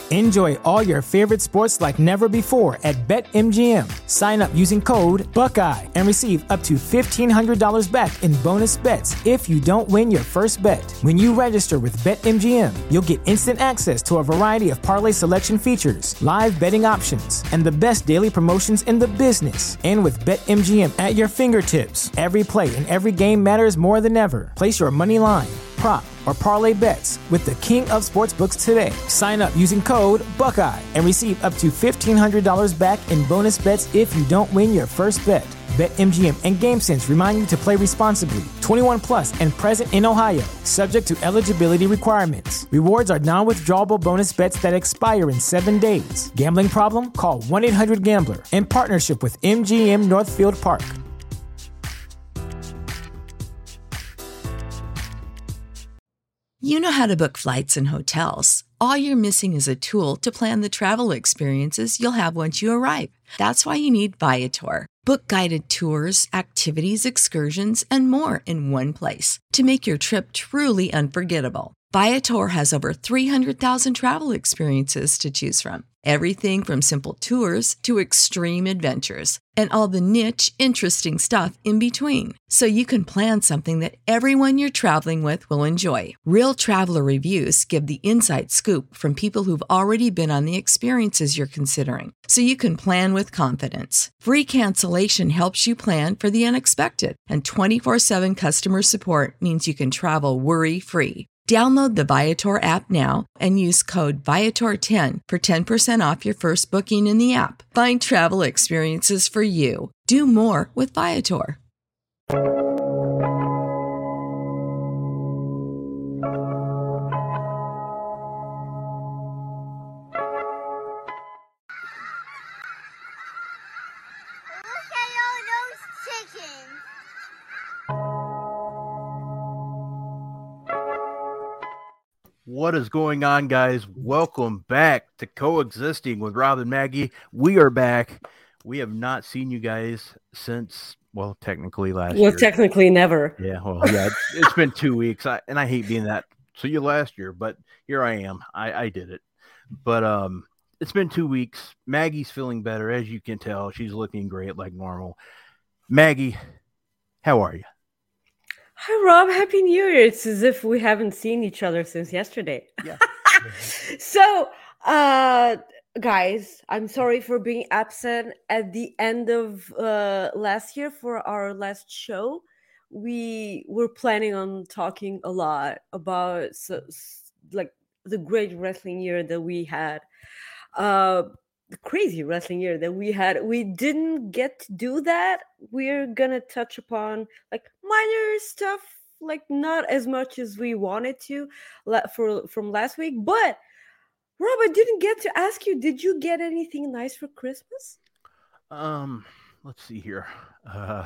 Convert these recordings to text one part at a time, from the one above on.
Enjoy all your favorite sports like never before at BetMGM. Sign up using code Buckeye and receive up to $1,500 back in bonus bets if you don't win your first bet. When you register with BetMGM, you'll get instant access to a variety of parlay selection features, live betting options, and the best daily promotions in the business. And with BetMGM at your fingertips, every play and every game matters more than ever. Place your money line, prop, or parlay bets with the king of sportsbooks today. Sign up using code Buckeye and receive up to $1,500 back in bonus bets if you don't win your first bet. BetMGM and GameSense remind you to play responsibly. 21 plus and present in Ohio, subject to eligibility requirements. Rewards are non-withdrawable bonus bets that expire in 7 days. Gambling problem? Call 1-800-GAMBLER. In partnership with MGM Northfield Park. You know how to book flights and hotels. All you're missing is a tool to plan the travel experiences you'll have once you arrive. That's why you need Viator. Book guided tours, activities, excursions, and more in one place to make your trip truly unforgettable. Viator has over 300,000 travel experiences to choose from. Everything from simple tours to extreme adventures and all the niche, interesting stuff in between. So you can plan something that everyone you're traveling with will enjoy. Real traveler reviews give the inside scoop from people who've already been on the experiences you're considering. So you can plan with confidence. Free cancellation helps you plan for the unexpected. And 24/7 customer support means you can travel worry-free. Download the Viator app now and use code Viator10 for 10% off your first booking in the app. Find travel experiences for you. Do more with Viator. What is going on, guys? Welcome back to Coexisting with Rob and Maggie. We are back. We have not seen you guys since, well, technically last year. Well, technically never. Yeah, well, yeah, it's been 2 weeks, and I hate being that. So you last year, but here I am. I did it. But it's been 2 weeks. Maggie's feeling better, as you can tell. She's looking great like normal. Maggie, how are you? Hi, Rob. Happy New Year. It's as if we haven't seen each other since yesterday. Yeah. So, guys, I'm sorry for being absent at the end of last year for our last show. We were planning on talking a lot about like the great wrestling year that we had. The crazy wrestling year that we had. We didn't get to do that. We're gonna touch upon like minor stuff, like not as much as we wanted to from last week. But Rob, I didn't get to ask you, did you get anything nice for Christmas? Let's see here. I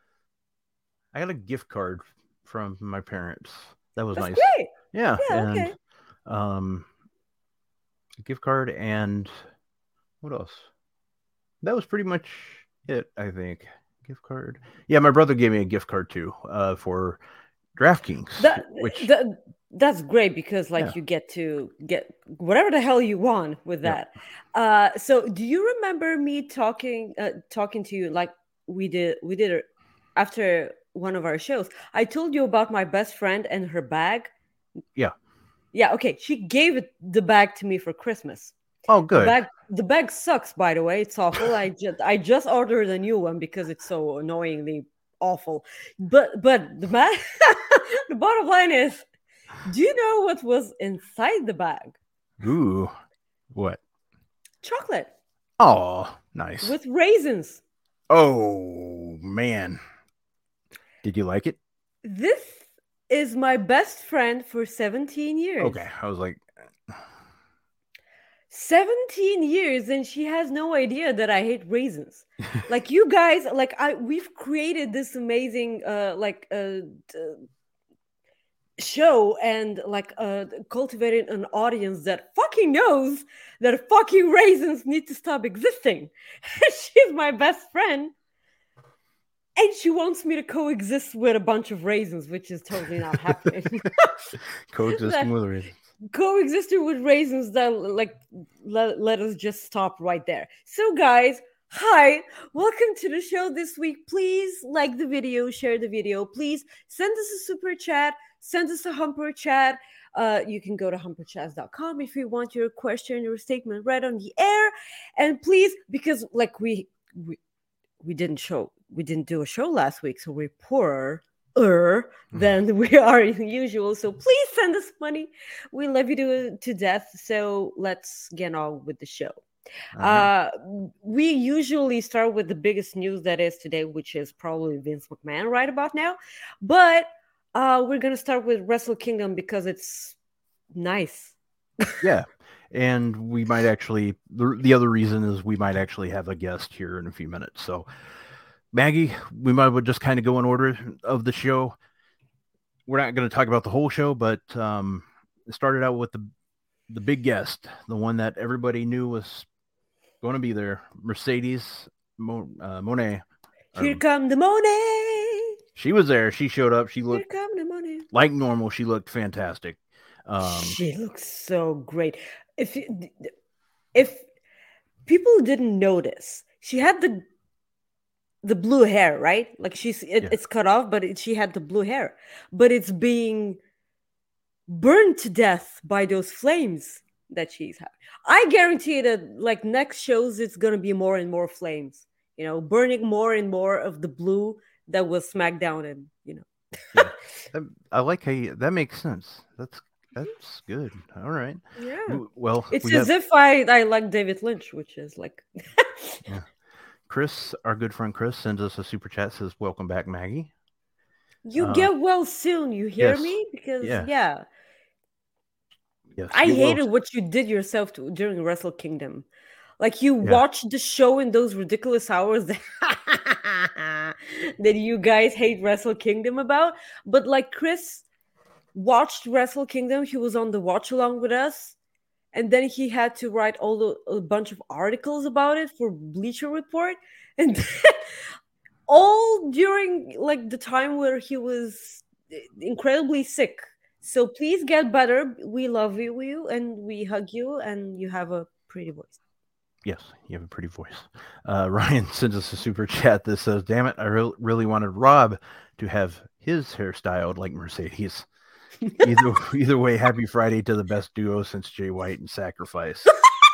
got a gift card from my parents. That was That's nice. Great. Yeah. Okay. A gift card and what else? That was pretty much it, I think. Gift card. Yeah, my brother gave me a gift card too, for DraftKings. That's great because you get to get whatever the hell you want with that. Yeah. So do you remember me talking to you like we did after one of our shows? I told you about my best friend and her bag. Yeah. Yeah, okay. She gave the bag to me for Christmas. Oh, good. The bag sucks, by the way. It's awful. I just ordered a new one because it's so annoyingly awful. But the bag, the bottom line is, do you know what was inside the bag? Ooh, what? Chocolate. Oh, nice. With raisins. Oh, man. Did you like it? This is my best friend for 17 years. Okay, I was like... 17 years and she has no idea that I hate raisins. Like you guys, we've created this amazing show and cultivated an audience that fucking knows that fucking raisins need to stop existing. She's my best friend. And she wants me to coexist with a bunch of raisins, which is totally not happening. Coexisting with raisins. coexisting with raisins, that like let us just stop right there. So guys, hi, welcome to the show this week. Please like the video, share the video. Please send us a super chat, send us a humper chat. You can go to humperchats.com if you want your question or statement read on the air. And please, because like we didn't do a show last week, so we're poorer than we are usual. So please send us money. We love you to death. So let's get on with the show. We usually start with the biggest news that is today, which is probably Vince McMahon right about now. But we're going to start with Wrestle Kingdom because it's nice. Yeah. And we might actually, the other reason is we might actually have a guest here in a few minutes. So, Maggie, we might just kind of go in order of the show. We're not going to talk about the whole show, but it started out with the big guest, the one that everybody knew was going to be there, Mercedes Moné. Here come the Moné. She was there. She showed up. She looked Here come the Moné. Like normal. She looked fantastic. She looks so great. If people didn't notice, she had the blue hair, right? Like it's cut off, but she had the blue hair, but it's being burned to death by those flames that she's having. I guarantee that like next shows, it's going to be more and more flames, burning more and more of the blue that was SmackDown. And, Yeah. I like how that makes sense. That's good. All right. Yeah. Well, it's as if I like David Lynch, which is like. Yeah. Chris, our good friend Chris, sends us a super chat. Says, "Welcome back, Maggie. You get well soon. You hear me? Because Yes, I hated what you did yourself during Wrestle Kingdom. Like you watched the show in those ridiculous hours that you guys hate Wrestle Kingdom about. But like Chris watched Wrestle Kingdom, he was on the watch along with us, and then he had to write a bunch of articles about it for Bleacher Report, and all during like the time where he was incredibly sick. So please get better. We love you and we hug you, and you have a pretty voice. Yes, you have a pretty voice. Ryan sends us a super chat that says, "Damn it, I really wanted Rob to have his hairstyled like Mercedes." Either way, happy Friday to the best duo since Jay White and Sacrifice.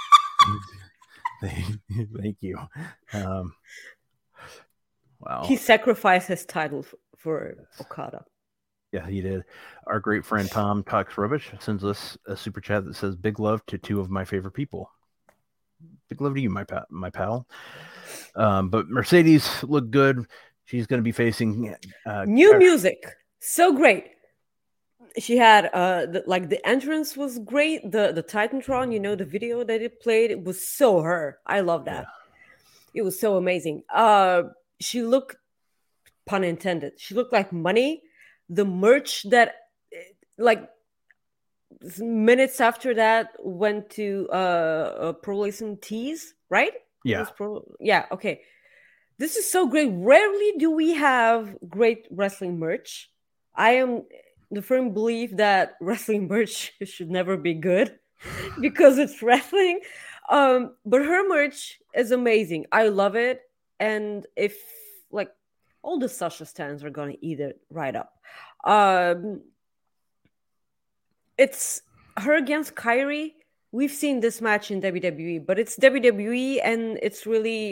Thank you. Wow. He sacrificed his title for Okada. Yeah, he did. Our great friend Tom Talks Rubbish sends us a super chat that says, "Big love to two of my favorite people." Big love to you, my pal. But Mercedes looked good. She's going to be facing new music. So great. She had the entrance was great. The Titantron, the video that it played, it was so her. I love that. Yeah. It was so amazing. She looked, pun intended, she looked like money. The merch that like minutes after that went to Pro Wrestling Tees, right? Yeah. Okay. This is so great. Rarely do we have great wrestling merch. I am the firm belief that wrestling merch should never be good because it's wrestling. But her merch is amazing. I love it. And if like all the Sasha stands are going to eat it right up. It's her against Kairi. We've seen this match in WWE, but it's WWE and it's really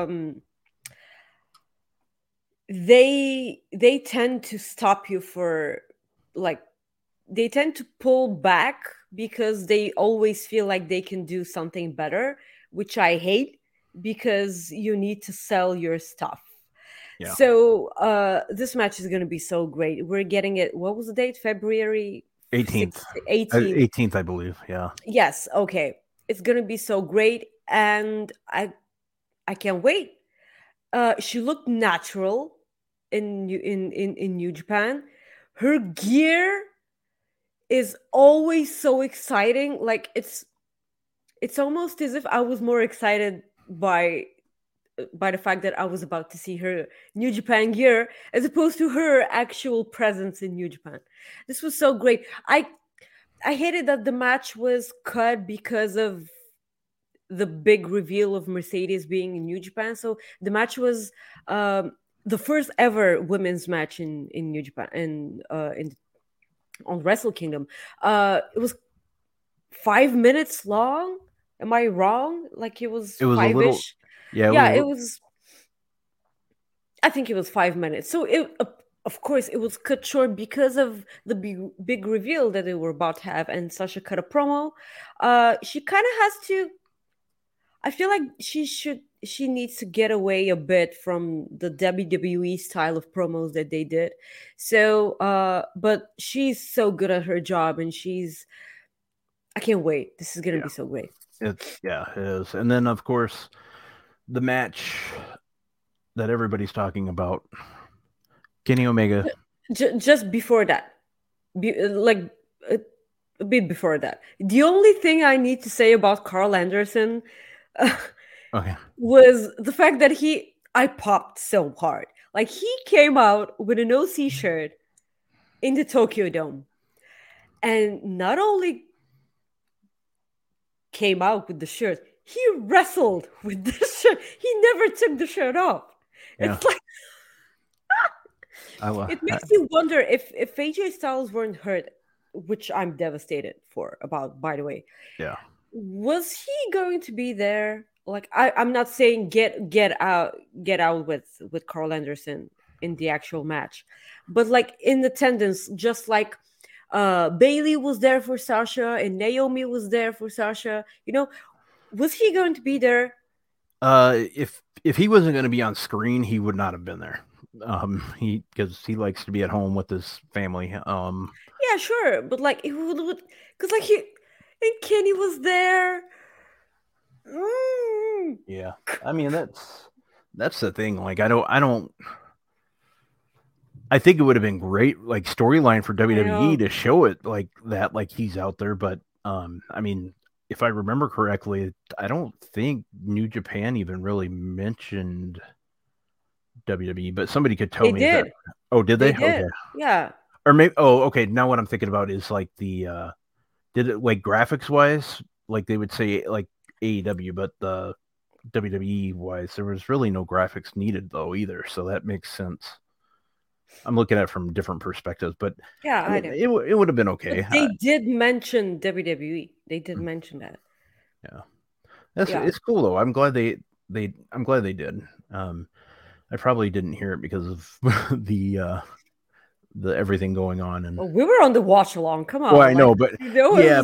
they tend to stop you for like they tend to pull back because they always feel like they can do something better, which I hate because you need to sell your stuff. Yeah. So this match is going to be so great. We're getting it. What was the date? February 18th. 18th, I believe. Yeah. Yes. Okay. It's going to be so great. And I can't wait. She looked natural in New Japan. Her gear is always so exciting. Like it's almost as if I was more excited by the fact that I was about to see her New Japan gear as opposed to her actual presence in New Japan. This was so great. I hated that the match was cut because of the big reveal of Mercedes being in New Japan. So the match was the first ever women's match in New Japan in on Wrestle Kingdom. It was 5 minutes long. Am I wrong? Like it was It was a little, five-ish. yeah, Yeah, it was. I think it was 5 minutes. So of course, it was cut short because of the big reveal that they were about to have, and Sasha cut a promo. She kind of has to. I feel like she needs to get away a bit from the WWE style of promos that they did. So but she's so good at her job, and I can't wait. This is gonna be so great. it is. And then of course the match that everybody's talking about, Kenny Omega. Just before that, like a bit before that, the only thing I need to say about Carl Anderson Okay. was the fact that I popped so hard. Like he came out with an OC shirt in the Tokyo Dome, and not only came out with the shirt, he wrestled with the shirt. He never took the shirt off. Yeah. It's like it makes you wonder if AJ Styles weren't hurt, which I'm devastated about, by the way. Yeah. Was he going to be there? Like I'm not saying get out with Carl Anderson in the actual match, but like in attendance, just like Bailey was there for Sasha and Naomi was there for Sasha. You know, was he going to be there? If he wasn't going to be on screen, he would not have been there. Because he likes to be at home with his family. Yeah, sure, but like it would because like and Kenny was there. Yeah, I mean that's the thing. Like I think it would have been great, like storyline for WWE to show it like that, like he's out there. But I mean, if I remember correctly, I don't think New Japan even really mentioned WWE, but somebody could tell me that. Oh, did they? Okay. Yeah. Or maybe. Oh, okay. Now what I'm thinking about is like the did it like graphics wise, like they would say like AEW, but the WWE wise, there was really no graphics needed though either. So that makes sense. I'm looking at it from different perspectives, but yeah, I mean, it would have been okay. But they did mention WWE. They did mention that. Yeah, it's cool though. I'm glad they did. I probably didn't hear it because of the everything going on, and we were on the watch along. Come on. Well, I know, but yeah,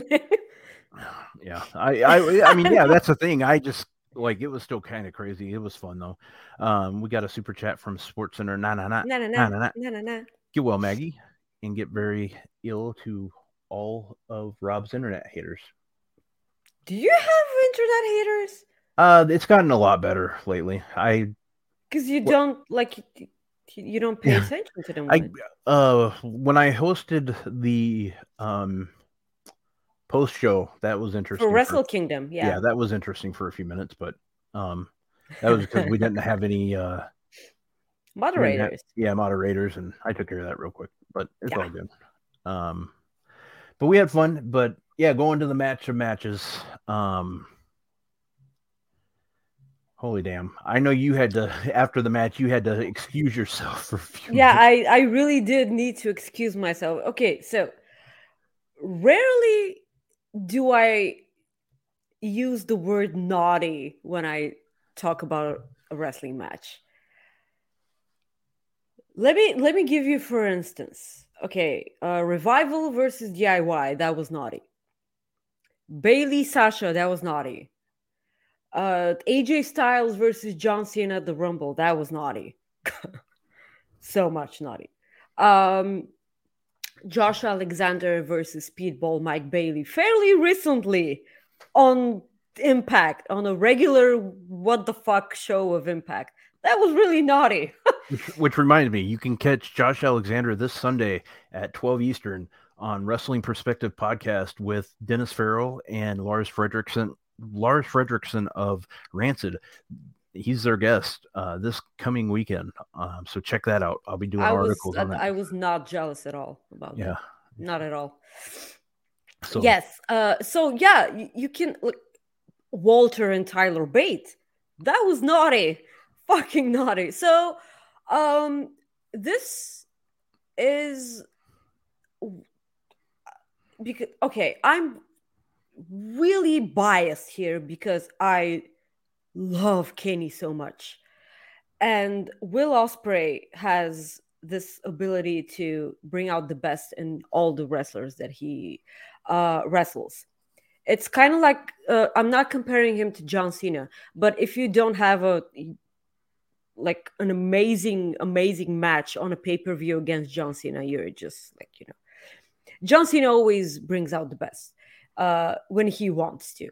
I mean, yeah, that's the thing. I just like it was still kind of crazy. It was fun though. We got a super chat from Sports Center. Get well, Maggie, and get very ill to all of Rob's internet haters. Do you have internet haters? It's gotten a lot better lately. Because you don't pay attention to them. When I hosted the post show, that was interesting for Wrestle Kingdom. Yeah, that was interesting for a few minutes, but that was because we didn't have any moderators. Moderators, and I took care of that real quick. But it's all good. But we had fun. But yeah, going to the match of matches. Holy damn. I know you had to, after the match, you had to excuse yourself for a few minutes. I really did need to excuse myself. Okay, so rarely do I use the word naughty when I talk about a wrestling match. Let me give you, for instance. Okay, Revival versus DIY, that was naughty. Bailey Sasha, that was naughty. AJ Styles versus John Cena at the Rumble, that was naughty. So much naughty. Josh Alexander versus Speedball Mike Bailey fairly recently on Impact, on a regular what the fuck show of Impact. That was really naughty. Which reminds me, you can catch Josh Alexander this Sunday at 12 Eastern on Wrestling Perspective Podcast with Dennis Farrell and Lars Fredrickson of Rancid. He's their guest this coming weekend. So check that out. I'll be doing articles on that. I was not jealous at all about that. Not at all. So Yes. So yeah, you can like Walter and Tyler Bate. That was naughty, fucking naughty. So, this is because okay, I'm really biased here because I love Kenny so much, and Will Ospreay has this ability to bring out the best in all the wrestlers that he wrestles. It's kind of like I'm not comparing him to John Cena, but if you don't have an amazing match on a pay-per-view against John Cena, you're just like, John Cena always brings out the best when he wants to.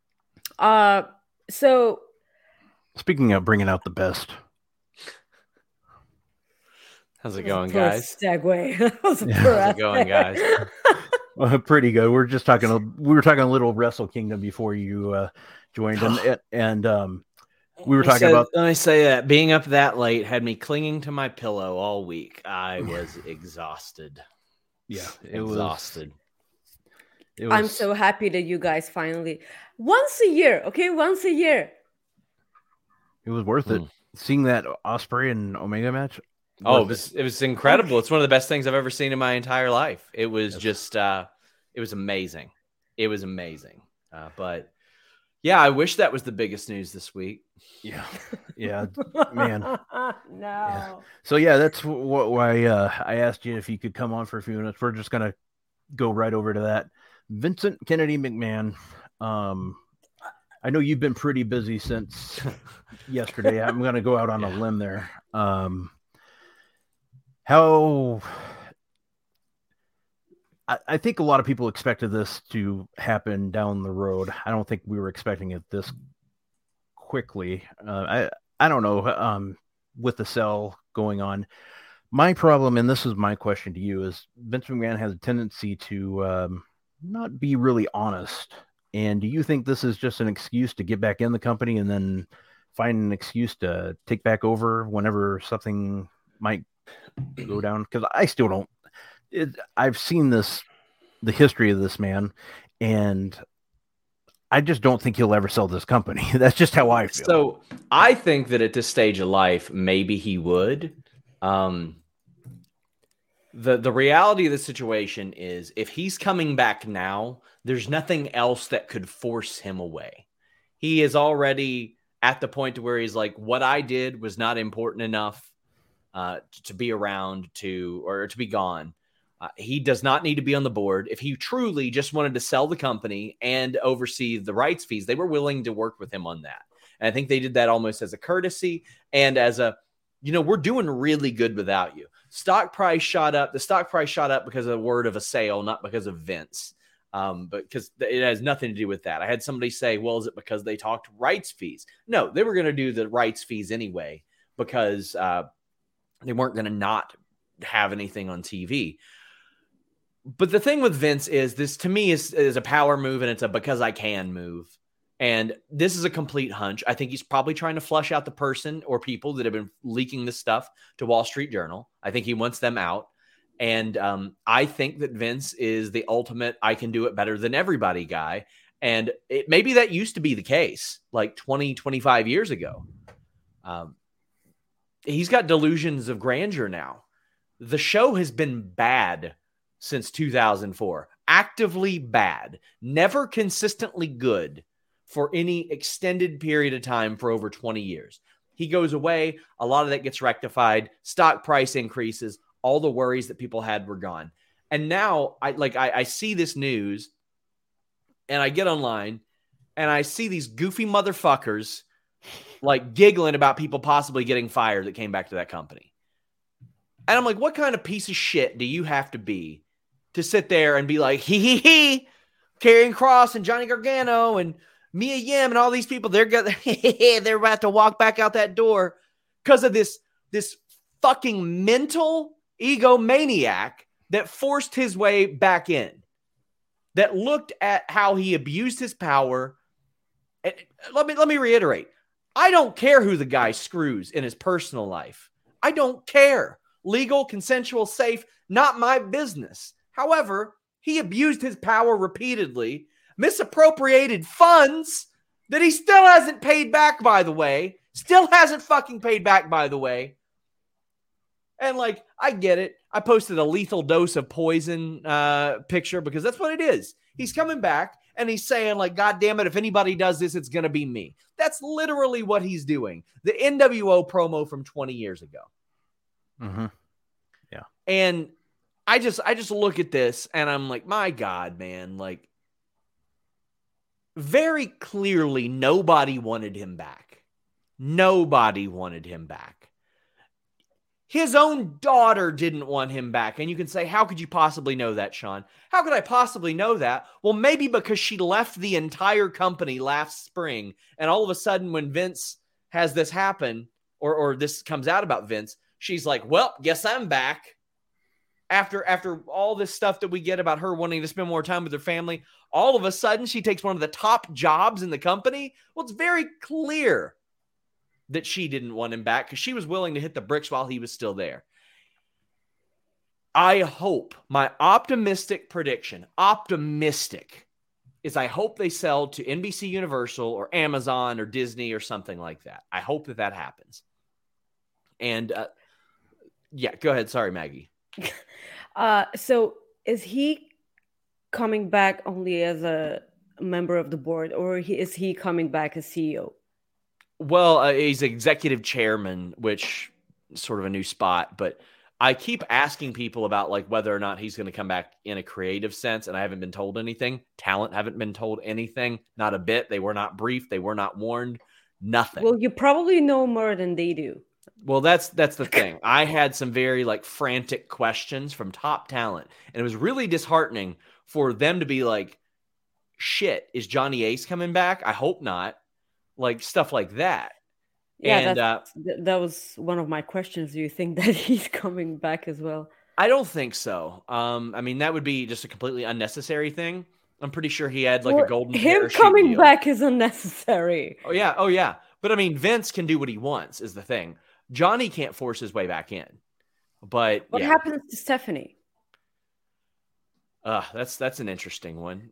So speaking of bringing out the best, how's it going, guys? Segue. How's it going, guys? Pretty good. We were talking a little Wrestle Kingdom before you joined, and we were talking about. Let me say that being up that late had me clinging to my pillow all week. I was exhausted. Yeah, exhausted. I'm so happy that you guys finally once a year. It was worth it. Seeing that Ospreay and Omega match. Oh, it was incredible. It's one of the best things I've ever seen in my entire life. It was just it was amazing. It was amazing. But yeah, I wish that was the biggest news this week. Yeah, man. No. Yeah. So yeah, that's why I asked you if you could come on for a few minutes. We're just gonna go right over to that. Vincent Kennedy McMahon. I know you've been pretty busy since yesterday. I'm gonna go out on a limb there. I think a lot of people expected this to happen down the road. I don't think we were expecting it this quickly. I don't know, with the sell going on. My problem, and this is my question to you, is Vince McMahon has a tendency to not be really honest. And do you think this is just an excuse to get back in the company and then find an excuse to take back over whenever something might go down? Because I still don't. I've seen the history of this man, and I just don't think he'll ever sell this company. That's just how I feel. So I think that at this stage of life, maybe he would. The reality of the situation is if he's coming back now, there's nothing else that could force him away. He is already at the point to where he's like, what I did was not important enough to be around or to be gone. He does not need to be on the board. If he truly just wanted to sell the company and oversee the rights fees, they were willing to work with him on that. And I think they did that almost as a courtesy and as a, we're doing really good without you. Stock price shot up. The stock price shot up because of the word of a sale, not because of Vince. But because it has nothing to do with that. I had somebody say, well, is it because they talked rights fees? No, they were going to do the rights fees anyway because they weren't going to not have anything on TV. But the thing with Vince is this, to me, is a power move, and it's a because I can move. And this is a complete hunch. I think he's probably trying to flush out the person or people that have been leaking this stuff to Wall Street Journal. I think he wants them out. And I think that Vince is the ultimate I can do it better than everybody guy. And maybe that used to be the case like 20, 25 years ago. He's got delusions of grandeur now. The show has been bad since 2004. Actively bad. Never consistently good for any extended period of time for over 20 years. He goes away. A lot of that gets rectified. Stock price increases. All the worries that people had were gone. And now I see this news and I get online and I see these goofy motherfuckers like giggling about people possibly getting fired that came back to that company. And I'm like, what kind of piece of shit do you have to be to sit there and be like, he, Karrion Kross and Johnny Gargano and Mia Yim and all these people, they're about to walk back out that door because of this fucking mental egomaniac that forced his way back in, that looked at how he abused his power. And let me reiterate. I don't care who the guy screws in his personal life. I don't care. Legal, consensual, safe, not my business. However, He abused his power repeatedly, misappropriated funds that he still hasn't paid back, by the way. Still hasn't fucking paid back, by the way. And like, I get it. I posted a lethal dose of poison picture because that's what it is. He's coming back and he's saying like, God damn it, if anybody does this, it's going to be me. That's literally what he's doing. The NWO promo from 20 years ago. Mm-hmm. Yeah. And I just look at this and I'm like, my God, man, like very clearly nobody wanted him back. Nobody wanted him back. His own daughter didn't want him back. And you can say, how could you possibly know that, Sean? How could I possibly know that? Well, maybe because she left the entire company last spring. And all of a sudden when Vince has this happen or this comes out about Vince, she's like, well, guess I'm back. After all this stuff that we get about her wanting to spend more time with her family, all of a sudden she takes one of the top jobs in the company. Well, it's very clear that she didn't want him back because she was willing to hit the bricks while he was still there. I hope, my optimistic prediction, is I hope they sell to NBC Universal or Amazon or Disney or something like that. I hope that happens. And yeah, go ahead. Sorry, Maggie. So is he coming back only as a member of the board, or is he coming back as CEO? Well, he's executive chairman, which is sort of a new spot, but I keep asking people about like whether or not he's going to come back in a creative sense, and I haven't been told anything. Talent haven't been told anything, not a bit. They were not briefed. They were not warned. Nothing. Well, you probably know more than they do. Well, that's the thing. I had some very like frantic questions from top talent, and it was really disheartening for them to be like, shit, is Johnny Ace coming back? I hope not. Like stuff like that. Yeah, and that was one of my questions. Do you think that he's coming back as well? I don't think so. I mean, that would be just a completely unnecessary thing. I'm pretty sure he had like a golden him coming deal. Back is unnecessary. Oh yeah. But I mean, Vince can do what he wants is the thing. Johnny can't force his way back in. But what happens to Stephanie? That's an interesting one.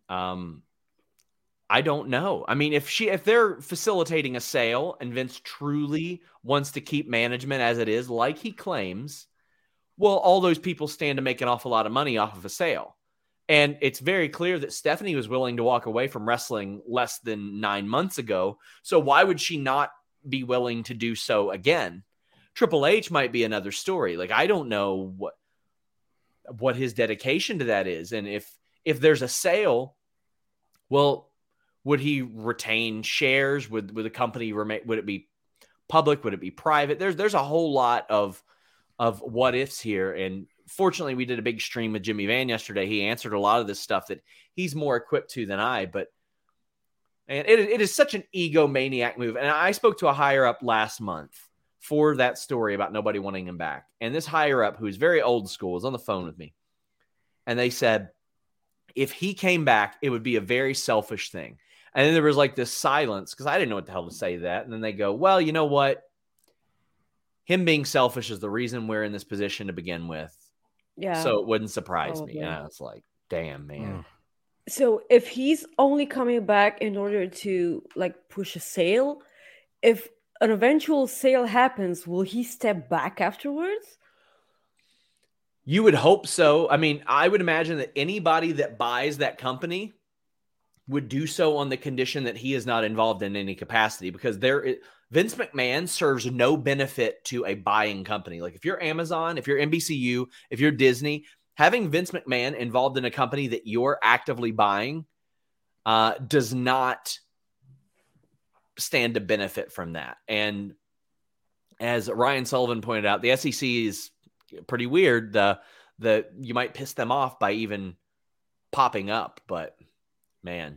I don't know. I mean, if they're facilitating a sale and Vince truly wants to keep management as it is, like he claims, well, all those people stand to make an awful lot of money off of a sale. And it's very clear that Stephanie was willing to walk away from wrestling less than 9 months ago. So why would she not be willing to do so again? Triple H might be another story. Like, I don't know what his dedication to that is. And if there's a sale, well, would he retain shares? Would the company remain? Would it be public? Would it be private? There's a whole lot of what ifs here. And fortunately, we did a big stream with Jimmy Van yesterday. He answered a lot of this stuff that he's more equipped to than I. And it is such an egomaniac move. And I spoke to a higher up last month for that story about nobody wanting him back. And this higher up, who's very old school, was on the phone with me. And they said, if he came back, it would be a very selfish thing. And then there was like this silence because I didn't know what the hell to say to that. And then they go, well, you know what? Him being selfish is the reason we're in this position to begin with. Yeah. So it wouldn't surprise me. And I was like, damn, man. So if he's only coming back in order to like push a sale, if an eventual sale happens, will he step back afterwards? You would hope so. I mean, I would imagine that anybody that buys that company would do so on the condition that he is not involved in any capacity, because Vince McMahon serves no benefit to a buying company. Like if you're Amazon, if you're NBCU, if you're Disney, having Vince McMahon involved in a company that you're actively buying does not stand to benefit from that. And as Ryan Sullivan pointed out, the SEC is pretty weird. The you might piss them off by even popping up, but man.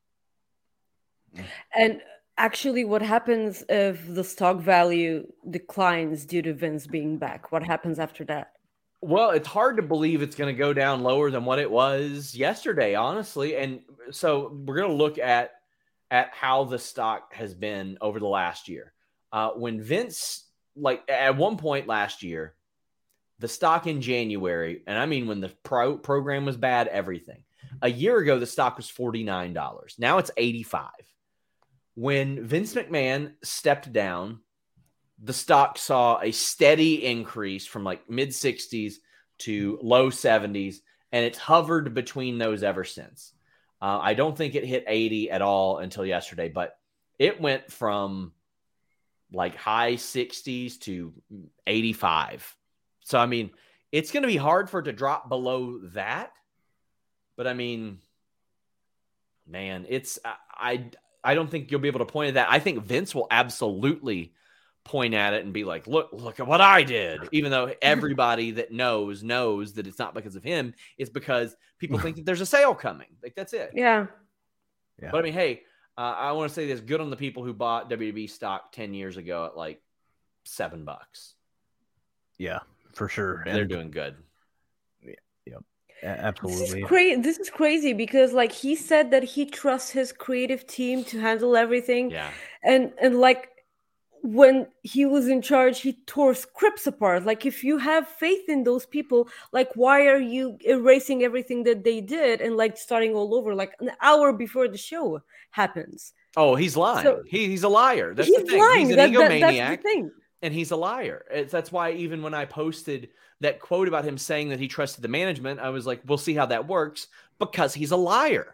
And actually, what happens if the stock value declines due to Vince being back? What happens after that? Well, it's hard to believe it's going to go down lower than what it was yesterday, honestly. And so we're going to look at how the stock has been over the last year. When Vince, like at one point last year, the stock in January, and I mean when the program was bad, everything. A year ago, the stock was $49. Now it's $85. When Vince McMahon stepped down, the stock saw a steady increase from like mid 60s to low 70s, and it's hovered between those ever since. I don't think it hit 80 at all until yesterday, but it went from like high 60s to 85. So, I mean, it's going to be hard for it to drop below that. But I mean, man, it's I don't think you'll be able to point at that. I think Vince will absolutely point at it and be like, look at what I did. Even though everybody that knows that it's not because of him, it's because people think that there's a sale coming. Like, that's it. Yeah. But I mean, hey, I want to say this: good on the people who bought WWE stock 10 years ago at like $7. Yeah, for sure. They're doing good. Yep. Absolutely. This is crazy because like he said that he trusts his creative team to handle everything. Yeah. And like when he was in charge, he tore scripts apart. Like, if you have faith in those people, like, why are you erasing everything that they did and like starting all over like an hour before the show happens? Oh, he's lying. So, he's a liar. That's he's the thing. lying. He's an egomaniac. That's the thing. And he's a liar. That's why even when I posted that quote about him saying that he trusted the management, I was like, we'll see how that works, because he's a liar.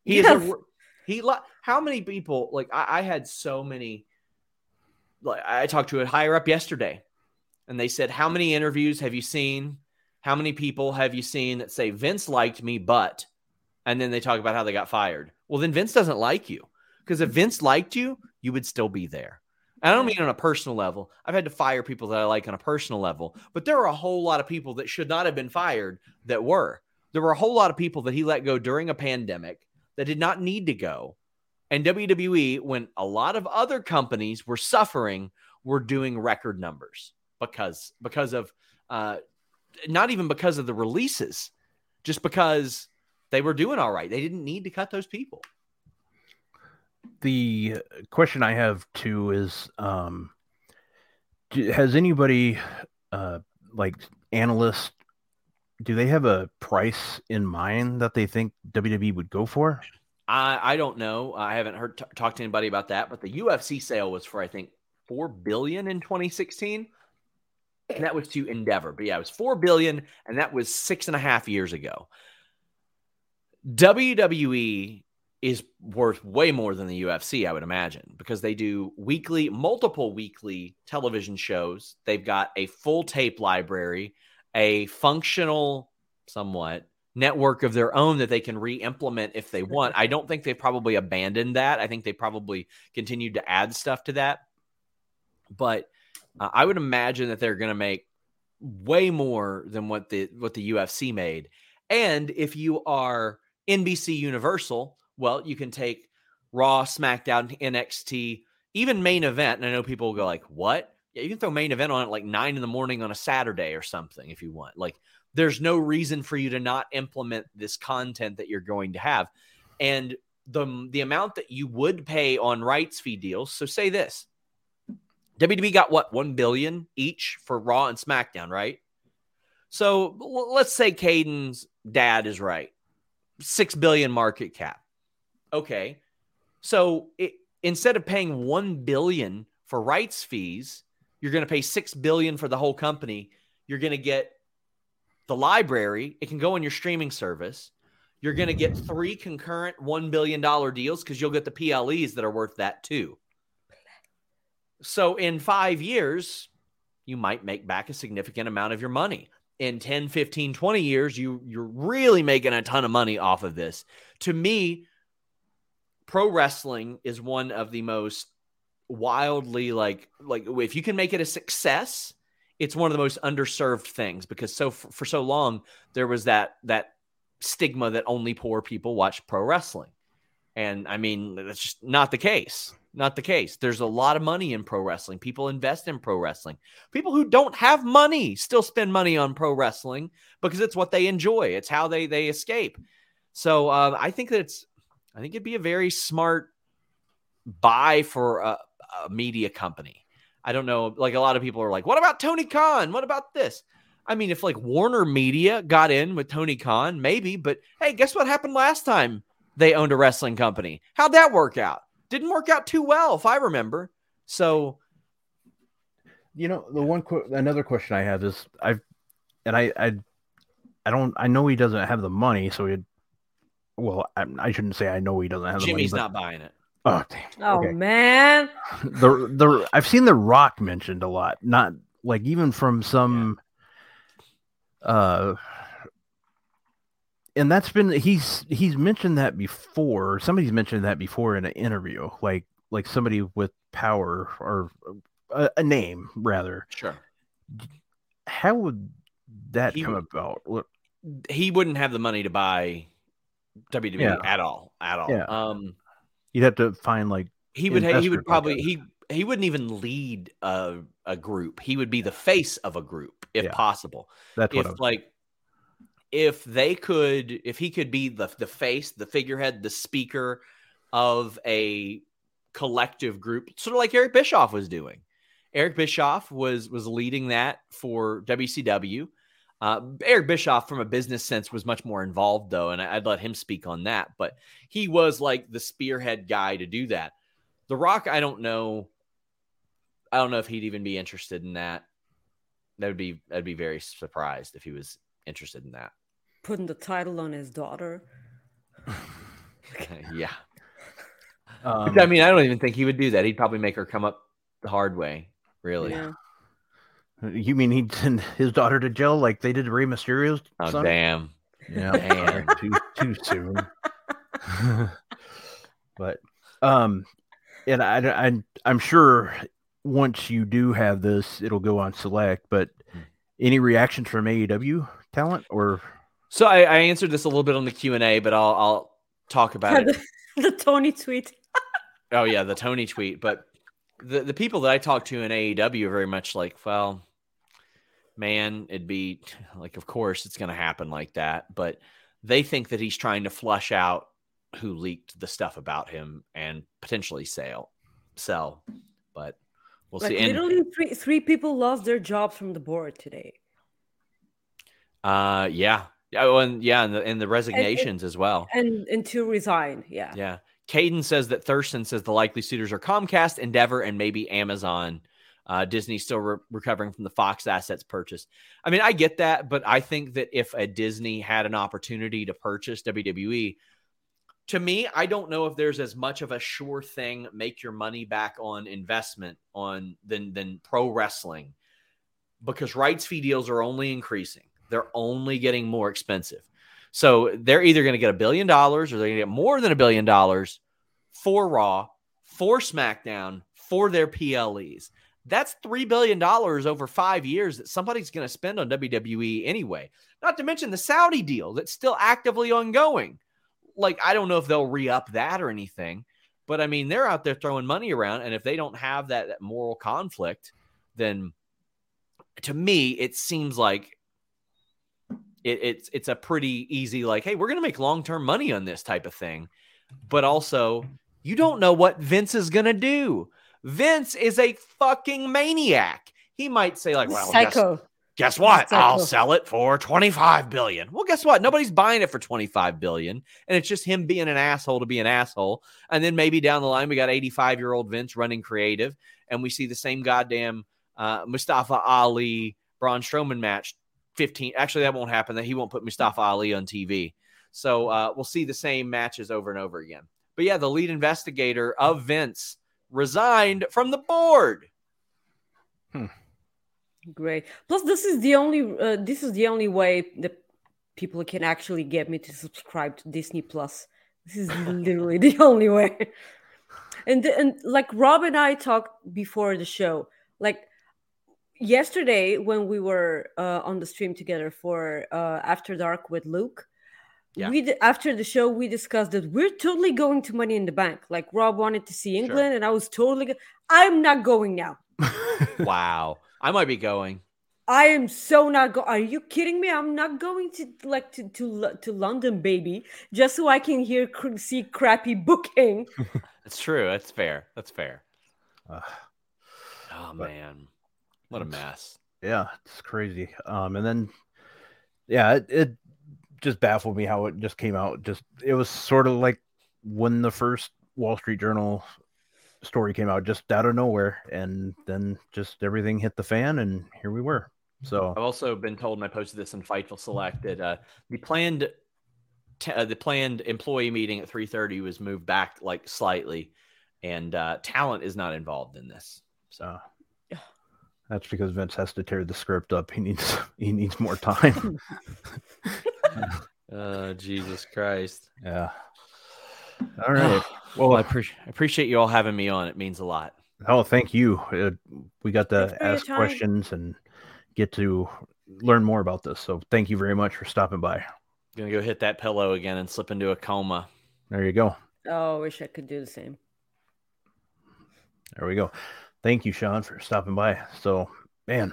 How many people, like I had so many, like I talked to a higher up yesterday and they said, how many interviews have you seen? How many people have you seen that say Vince liked me, but, and then they talk about how they got fired. Well, then Vince doesn't like you, because if Vince liked you, you would still be there. And I don't mean on a personal level. I've had to fire people that I like on a personal level, but there are a whole lot of people that should not have been fired that were. There were a whole lot of people that he let go during a pandemic that did not need to go. And WWE, when a lot of other companies were suffering, were doing record numbers because of not even because of the releases, just because they were doing all right. They didn't need to cut those people. The question I have too is, has anybody, like analysts, do they have a price in mind that they think WWE would go for? I don't know. I haven't heard talk to anybody about that, but the UFC sale was for, I think, $4 billion in 2016. And that was to Endeavor. But yeah, it was $4 billion, and that was 6.5 years ago. WWE is worth way more than the UFC, I would imagine, because they do multiple weekly television shows. They've got a full tape library, a functional, somewhat, network of their own that they can re-implement if they want. I don't think they've probably abandoned that. I think they probably continued to add stuff to that. But I would imagine that they're going to make way more than what the UFC made. And if you are NBC Universal, well, you can take Raw, SmackDown, NXT, even Main Event. And I know people will go like, what? Yeah, you can throw Main Event on at like 9 a.m. on a Saturday or something if you want. Like, there's no reason for you to not implement this content that you're going to have. And the amount that you would pay on rights fee deals. So say this, WWE got what, $1 billion each for Raw and SmackDown, right? So let's say Caden's dad is right. $6 billion market cap. Okay. So instead of paying $1 billion for rights fees, you're going to pay $6 billion for the whole company. You're going to get the library. It can go on your streaming service. You're going to get 3 concurrent $1 billion deals, because you'll get the PLEs that are worth that too. So in 5 years, you might make back a significant amount of your money. In 10, 15, 20 years, you're really making a ton of money off of this. To me, pro wrestling is one of the most wildly, like if you can make it a success, it's one of the most underserved things, because for so long there was that stigma that only poor people watch pro wrestling. And I mean, that's just not the case. Not the case. There's a lot of money in pro wrestling. People invest in pro wrestling. People who don't have money still spend money on pro wrestling because it's what they enjoy. It's how they escape. So I think it'd be a very smart buy for a media company. I don't know. Like, a lot of people are like, what about Tony Khan? What about this? I mean, if like Warner Media got in with Tony Khan, maybe. But hey, guess what happened last time they owned a wrestling company? How'd that work out? Didn't work out too well, if I remember. So, another question I have is I know he doesn't have the money, so I shouldn't say I know he doesn't have the money. Jimmy's not buying it. Oh, damn. Oh, Okay. man. I've seen The Rock mentioned a lot, not like even from some, and that's been, he's mentioned that before. Somebody's mentioned that before in an interview, like somebody with power or a name rather. Sure. How would that come about? He wouldn't have the money to buy WWE at all. Yeah. You'd have to find like he would probably he wouldn't even lead a group. He would be the face of a group if possible. That's what if he could be the face, the figurehead, the speaker of a collective group, sort of like Eric Bischoff was doing. Eric Bischoff was leading that for WCW. Eric Bischoff, from a business sense, was much more involved, though, and I'd let him speak on that. But he was like the spearhead guy to do that. The Rock, I don't know if he'd even be interested in that. I'd be very surprised if he was interested in that. Putting the title on his daughter. Yeah. I mean, I don't even think he would do that. He'd probably make her come up the hard way, really. Yeah. You mean he'd send his daughter to jail like they did Rey Mysterio's son? Damn. Yeah, damn. too soon. But and I'm sure once you do have this, it'll go on Select. But any reactions from AEW talent or? So I answered this a little bit on the Q&A, but I'll talk about it. The Tony tweet. Oh yeah, the Tony tweet. But the people that I talk to in AEW are very much like, well, man, it'd be like, of course it's going to happen like that. But they think that he's trying to flush out who leaked the stuff about him and potentially sell. But we'll see. Literally three people lost their jobs from the board today. Yeah. Oh, and the resignations as well. And two resigned. Yeah. Yeah. Caden says that Thurston says the likely suitors are Comcast, Endeavor, and maybe Amazon. Disney's still recovering from the Fox assets purchase. I mean, I get that, but I think that if a Disney had an opportunity to purchase WWE, to me, I don't know if there's as much of a sure thing, make your money back on investment than pro wrestling, because rights fee deals are only increasing. They're only getting more expensive. So they're either going to get $1 billion or they're going to get more than $1 billion for Raw, for SmackDown, for their PLEs. That's $3 billion over 5 years that somebody's going to spend on WWE anyway. Not to mention the Saudi deal that's still actively ongoing. Like, I don't know if they'll re-up that or anything, but I mean, they're out there throwing money around. And if they don't have that moral conflict, then to me, it seems like it's a pretty easy, like, hey, we're going to make long-term money on this type of thing. But also, you don't know what Vince is going to do. Vince is a fucking maniac. He might say, like, well, psycho. Guess what? Psycho. I'll sell it for $25 billion. Well, guess what? Nobody's buying it for $25 billion. And it's just him being an asshole to be an asshole. And then maybe down the line, we got 85-year-old Vince running creative. And we see the same goddamn Mustafa Ali, Braun Strowman match. 15. Actually, that won't happen. That he won't put Mustafa Ali on TV. So we'll see the same matches over and over again. But yeah, the lead investigator of Vince resigned from the board. Great. Plus, this is the only way that people can actually get me to subscribe to Disney Plus. This is literally the only way. And like Rob and I talked before the show, like yesterday when we were on the stream together for After Dark with Luke. Yeah. After the show, we discussed that we're totally going to Money in the Bank. Like Rob wanted to see England, and I was totally. I'm not going now. Wow, I might be going. I am so not going. Are you kidding me? I'm not going to London, baby, just so I can see crappy booking. That's true. That's fair. Oh man, what a mess. Yeah, it's crazy. And then yeah, it just baffled me how it just came out. Just it was sort of like when the first Wall Street Journal story came out, just out of nowhere, and then just everything hit the fan, and here we were. So I've also been told, and I posted this in Fightful Select, that the planned employee meeting at 3:30 was moved back like slightly, and talent is not involved in this. So that's because Vince has to tear the script up. He needs more time. Jesus Christ. Yeah. All right. Well, I appreciate you all having me on. It means a lot. Oh, thank you. We got to ask questions and get to learn more about this. So thank you very much for stopping by. Gonna go hit that pillow again and slip into a coma. There you go. Oh, I wish I could do the same. There we go. Thank you, Sean, for stopping by. So, man,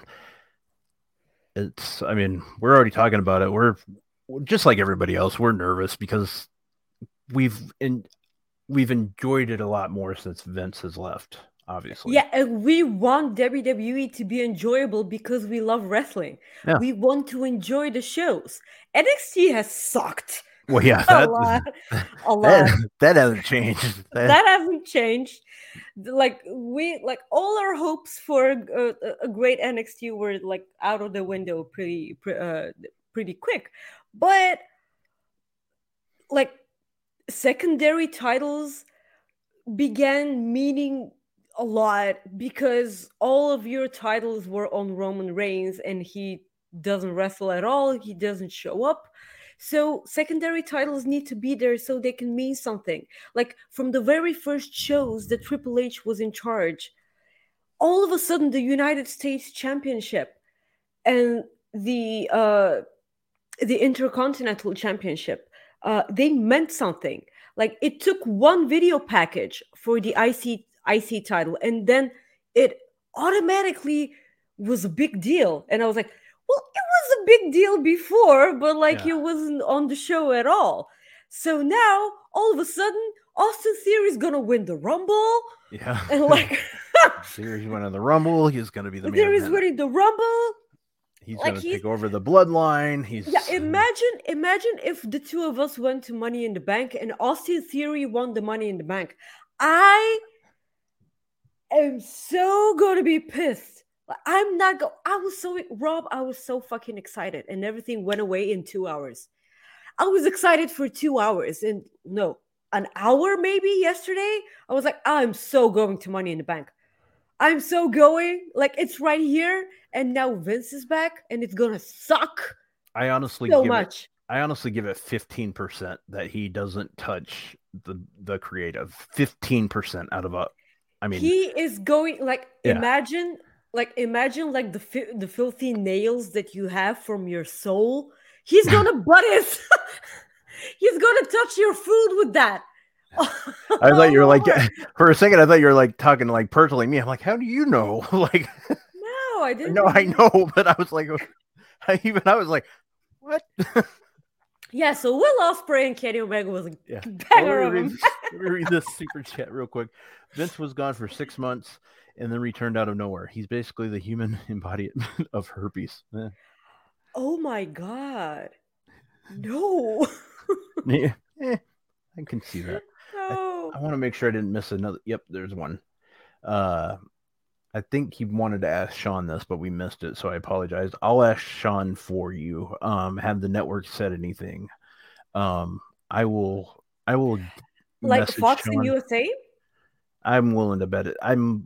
we're already talking about it. We're just like everybody else. We're nervous because we've enjoyed it a lot more since Vince has left, obviously. Yeah, and we want WWE to be enjoyable because we love wrestling. Yeah. We want to enjoy the shows. NXT has sucked. Well, yeah, a lot. That hasn't changed. That hasn't changed. All our hopes for a great NXT were like out of the window pretty quick. But like secondary titles began meaning a lot because all of your titles were on Roman Reigns and he doesn't wrestle at all. He doesn't show up. So secondary titles need to be there so they can mean something. Like from the very first shows that Triple H was in charge, all of a sudden the United States Championship and the Intercontinental Championship, they meant something. Like it took one video package for the IC title, and then it automatically was a big deal. And I was like, well, it was a big deal before, but it wasn't on the show at all. So now, all of a sudden, Austin Theory's gonna win the Rumble. Yeah, and Theory's winning the Rumble. He's gonna be the man. Theory's winning the Rumble. He's gonna take over the bloodline. Imagine if the two of us went to Money in the Bank and Austin Theory won the Money in the Bank. I am so gonna be pissed. I'm not I was so fucking excited, and everything went away in 2 hours. I was excited for 2 hours, and no, an hour maybe yesterday. I was like, I'm so going to Money in the Bank. I'm so going. Like it's right here, and now Vince is back, and it's gonna suck. I honestly give it 15% that he doesn't touch the creative. 15% out of he is going imagine the filthy nails that you have from your soul. He's gonna butt his. He's gonna touch your food with that. I thought you were like, for a second, I thought you were like talking like personally me. I'm like, how do you know? Like, no, I didn't. No, I know, but I was like, what? Yeah, so Will Ospreay and Kenny Omega was a banger of him. Let me read this super chat real quick. Vince was gone for 6 months and then returned out of nowhere. He's basically the human embodiment of herpes. Oh my God. No. Yeah, I can see that. No. I want to make sure I didn't miss another. Yep, there's one. I think he wanted to ask Sean this, but we missed it, so I apologize. I'll ask Sean for you. Have the network said anything? I will like Fox and USA? I'm willing to bet it. I'm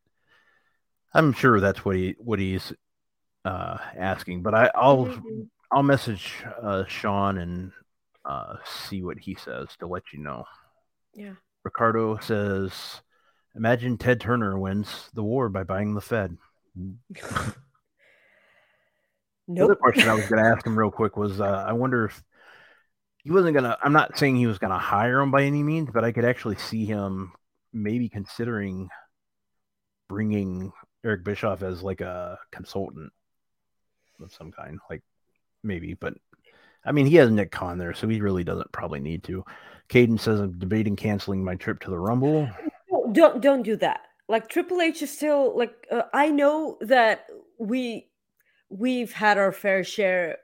sure that's what he's asking, but I'll message Sean and see what he says to let you know. Yeah. Ricardo says, imagine Ted Turner wins the war by buying the Fed. Nope. The other question I was going to ask him real quick was, I wonder if he wasn't going to, I'm not saying he was going to hire him by any means, but I could actually see him maybe considering bringing Eric Bischoff as like a consultant of some kind, like maybe, but I mean, he has Nick Khan there, so he really doesn't probably need to. Caden says, I'm debating canceling my trip to the Rumble. Don't do that. Like Triple H is still like, I know that we we've had our fair share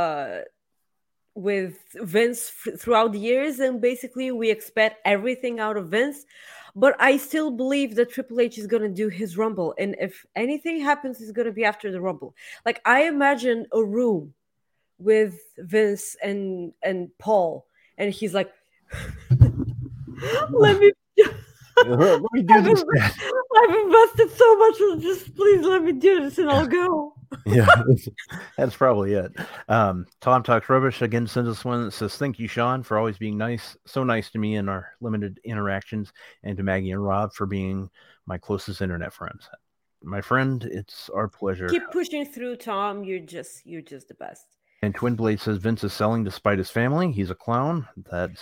with Vince throughout the years, and basically we expect everything out of Vince. But I still believe that Triple H is gonna do his Rumble, and if anything happens, it's gonna be after the Rumble. Like, I imagine a room with Vince and Paul, and he's like, "Let me do this. I've invested so much in this. Please let me do this, and I'll go." Yeah, that's probably it. Tom Talks Rubbish again sends us one that says, "Thank you, Sean, for always being so nice to me in our limited interactions, and to Maggie and Rob for being my closest internet friends. My friend, it's our pleasure. Keep pushing through, Tom. You're just the best." And Twin Blade says Vince is selling despite his family. He's a clown. That's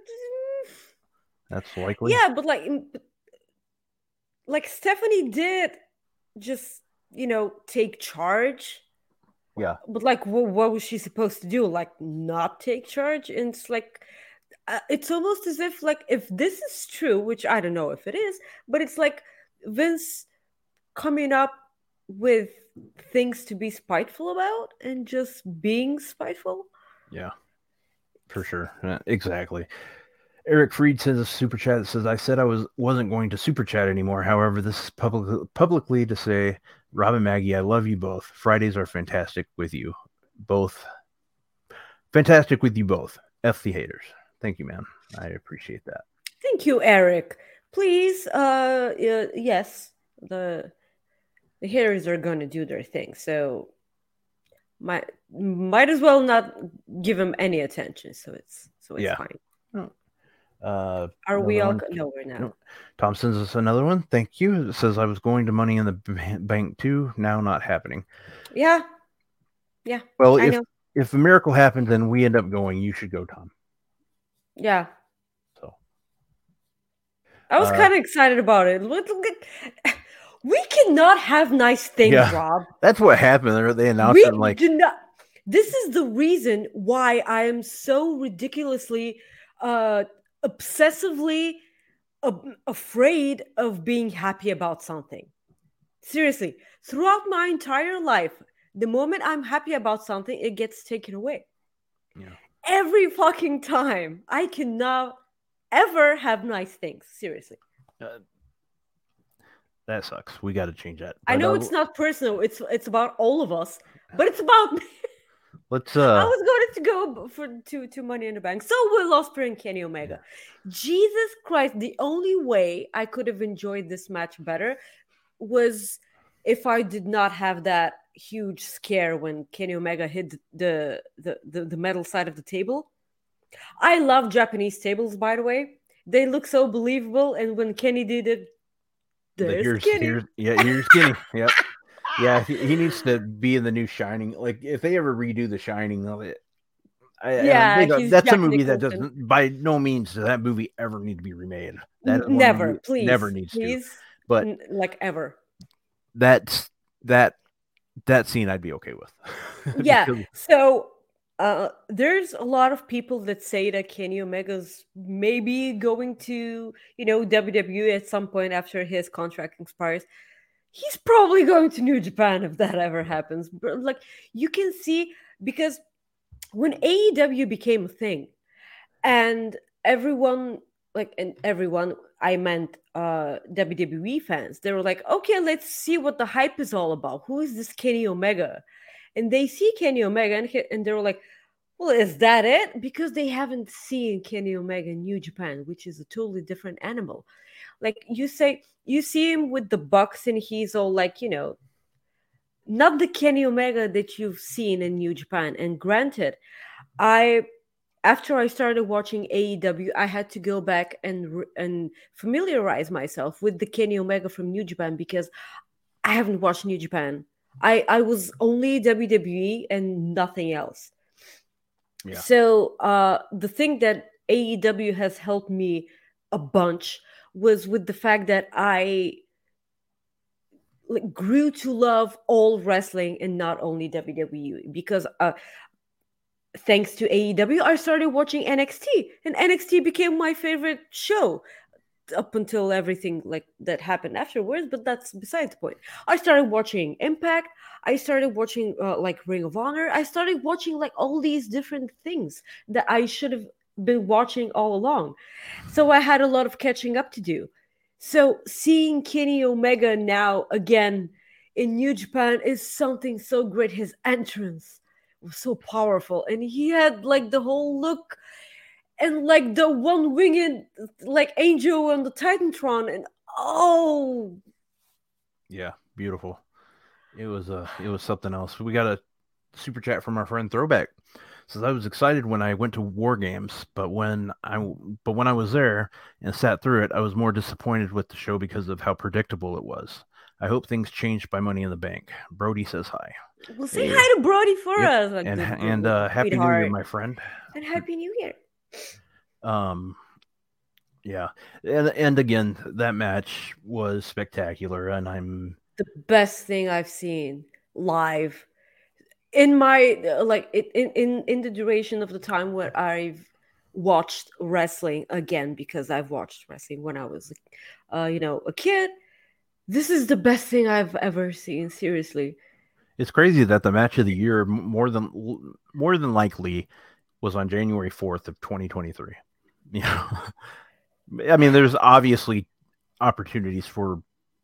likely. Yeah, but like Stephanie did just, take charge. Yeah. But like, what was she supposed to do? Like, not take charge? And it's like, it's almost as if, like, if this is true, which I don't know if it is, but it's like Vince coming up with things to be spiteful about and just being spiteful. Yeah, for sure. Exactly. Eric Freed sends a super chat that says, "I said I wasn't going to super chat anymore. However, this is publicly to say, Rob and Maggie, I love you both. Fridays are fantastic with you both. Fantastic with you both. F the haters." Thank you, man. I appreciate that. Thank you, Eric. Please, yes, the haters are going to do their thing. So might as well not give them any attention. So it's fine. Are we all? No, we're not. No. Tom sends us another one. Thank you. It says, "I was going to Money in the Bank too. Now not happening." Yeah. Well, if a miracle happens and we end up going, you should go, Tom. Yeah. So I was kind of excited about it. We cannot have nice things, Rob. That's what happened. They announced it like. This is the reason why I am so ridiculously, obsessively afraid of being happy about something. Seriously, throughout my entire life, the moment I'm happy about something, it gets taken away. Yeah. Every fucking time. I cannot ever have nice things. Seriously. That sucks. We got to change that. I know it's not personal. It's about all of us, but it's about me. Let's. I was going to go to Money in the Bank. So Will Ospreay and Kenny Omega. Yeah. Jesus Christ! The only way I could have enjoyed this match better was if I did not have that huge scare when Kenny Omega hit the metal side of the table. I love Japanese tables, by the way. They look so believable, and when Kenny did it, here's Kenny. Here's Kenny. Yep. Yeah, he needs to be in the new Shining. Like, if they ever redo The Shining, that's Jack a movie Nicholson. That doesn't, by no means, does that movie ever need to be remade. That never, please, never needs to. But like ever. That scene I'd be okay with. Yeah. So there's a lot of people that say that Kenny Omega's maybe going to, WWE at some point after his contract expires. He's probably going to New Japan if that ever happens. But like, you can see, because when AEW became a thing, and everyone, I meant WWE fans, they were like, okay, let's see what the hype is all about. Who is this Kenny Omega? And they see Kenny Omega, and they were like, well, is that it? Because they haven't seen Kenny Omega in New Japan, which is a totally different animal. Like, you see him with the Bucks, and he's all like, not the Kenny Omega that you've seen in New Japan. And granted, after I started watching AEW, I had to go back and familiarize myself with the Kenny Omega from New Japan, because I haven't watched New Japan. I was only WWE and nothing else. Yeah. So the thing that AEW has helped me a bunch was with the fact that I grew to love all wrestling and not only WWE, because thanks to AEW, I started watching NXT, and NXT became my favorite show. up until everything like that happened afterwards, but that's besides the point. I started watching Impact. I started watching like Ring of Honor. I started watching like all these different things that I should have been watching all along. So I had a lot of catching up to do. So seeing Kenny Omega now again in New Japan is something so great. His entrance was so powerful, and he had like the whole look and like the one winged like angel on the Titantron, and yeah, beautiful. It was something else. We got a super chat from our friend Throwback. Says, I was excited when I went to War Games, but when I was there and sat through it, I was more disappointed with the show because of how predictable it was. I hope things changed by Money in the Bank. Brody says hi. Well, say hi to Brody for us. Like, and Happy New Year, my friend. And Happy New Year. Yeah. And again, that match was spectacular, and I'm the best thing I've seen live in my in the duration of the time where I've watched wrestling again, because I've watched wrestling when I was a kid. This is the best thing I've ever seen, seriously. It's crazy that the match of the year more than likely was on January 4th of 2023. You know, I mean, there's obviously opportunities for,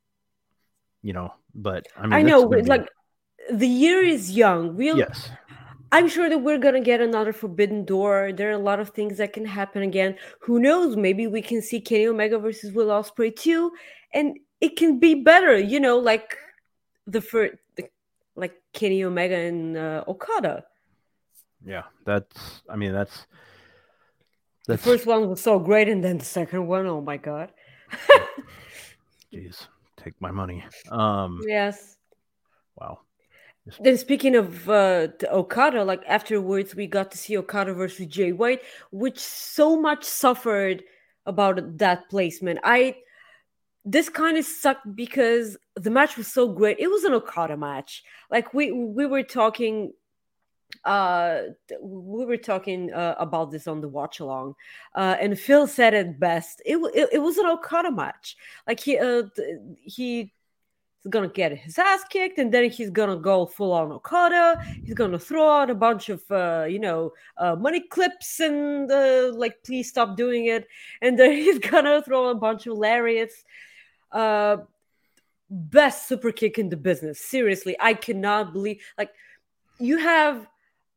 but I mean, I know, like the year is young. Yes. I'm sure that we're gonna get another Forbidden Door. There are a lot of things that can happen again. Who knows? Maybe we can see Kenny Omega versus Will Ospreay too, and it can be better. Like like Kenny Omega and Okada. Yeah, that's the first one was so great, and then the second one, oh my god. Jeez, take my money. Yes. Wow. Then speaking of the Okada, like afterwards we got to see Okada versus Jay White, which so much suffered about that placement. This kind of sucked because the match was so great. It was an Okada match. Like we were talking about this on the watch along, and Phil said it best. It was an Okada match. Like he's gonna get his ass kicked, and then he's gonna go full on Okada. He's gonna throw out a bunch of money clips and like, please stop doing it. And then he's gonna throw a bunch of lariats. Best super kick in the business. Seriously, I cannot believe, like, you have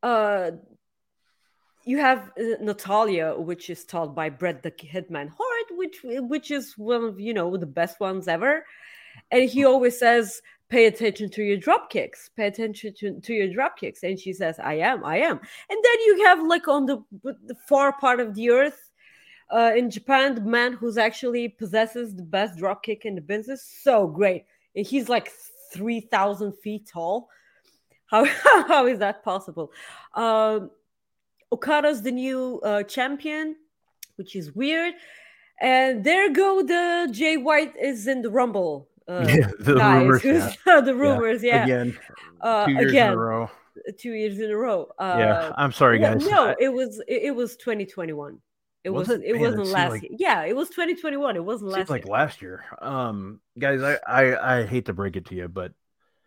Natalia, which is taught by Bret the Hitman Hart, which is one of the best ones ever, and he always says, pay attention to your drop kicks, to your drop kicks, and she says, I am. And then you have, like, on the far part of the earth, in Japan, the man who's actually possesses the best drop kick in the business. So great. And he's like 3,000 feet tall. How is that possible? Okada's the new champion, which is weird. And there go the Jay White is in the Rumble. The guys. rumors. Yeah. The rumors, yeah. Again, 2 years in a row. 2 years in a row. Yeah, I'm sorry, guys. No, it was 2021. It wasn't last year. Yeah, it was 2021. It wasn't last year. Like last year. Guys, I hate to break it to you, but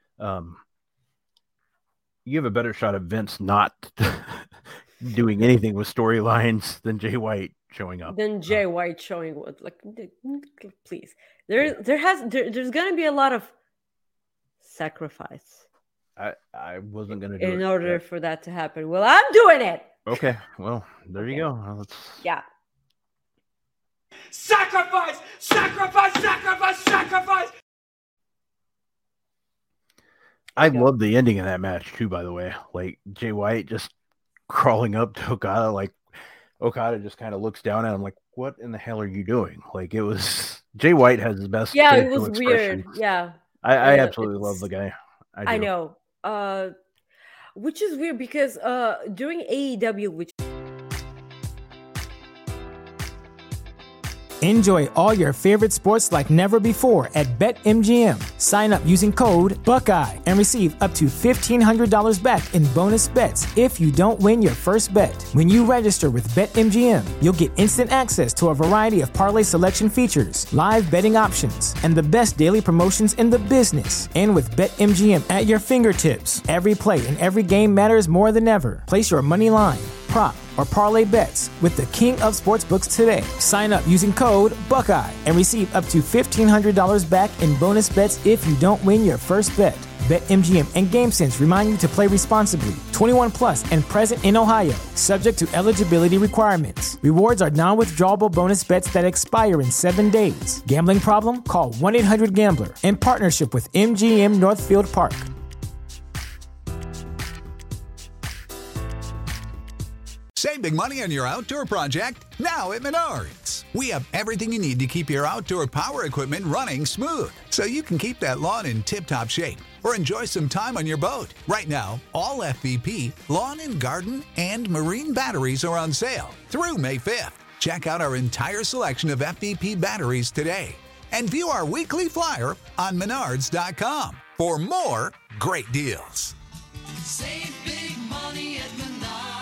you have a better shot of Vince not doing anything with storylines than Jay White showing up. White showing what? Like, please. There's gonna be a lot of sacrifice. I wasn't gonna do it in order for that to happen. Well, I'm doing it. Okay, well, there you go. Yeah. Sacrifice! I love the ending of that match too, by the way. Like, Jay White just crawling up to Okada, like Okada just kind of looks down at him like, what in the hell are you doing? Like, it was Jay White has his best. Yeah, it was weird. Yeah. I absolutely love the guy. I know. Which is weird because during AEW, which Enjoy all your favorite sports like never before at BetMGM. Sign up using code Buckeye and receive up to $1,500 back in bonus bets if you don't win your first bet. When you register with BetMGM, you'll get instant access to a variety of parlay selection features, live betting options, and the best daily promotions in the business. And with BetMGM at your fingertips, every play and every game matters more than ever. Place your money line, prop, or parlay bets with the king of sportsbooks today. Sign up using code Buckeye and receive up to $1,500 back in bonus bets if you don't win your first bet. BetMGM and GameSense remind you to play responsibly. 21 plus and present in Ohio, subject to eligibility requirements. Rewards are non-withdrawable bonus bets that expire in 7 days. Gambling problem? Call 1-800-GAMBLER. In partnership with MGM Northfield Park. Save big money on your outdoor project now at Menards. We have everything you need to keep your outdoor power equipment running smooth, so you can keep that lawn in tip-top shape or enjoy some time on your boat. Right now, all FVP, lawn and garden, and marine batteries are on sale through May 5th. Check out our entire selection of FVP batteries today and view our weekly flyer on Menards.com for more great deals. Save big money at Menards.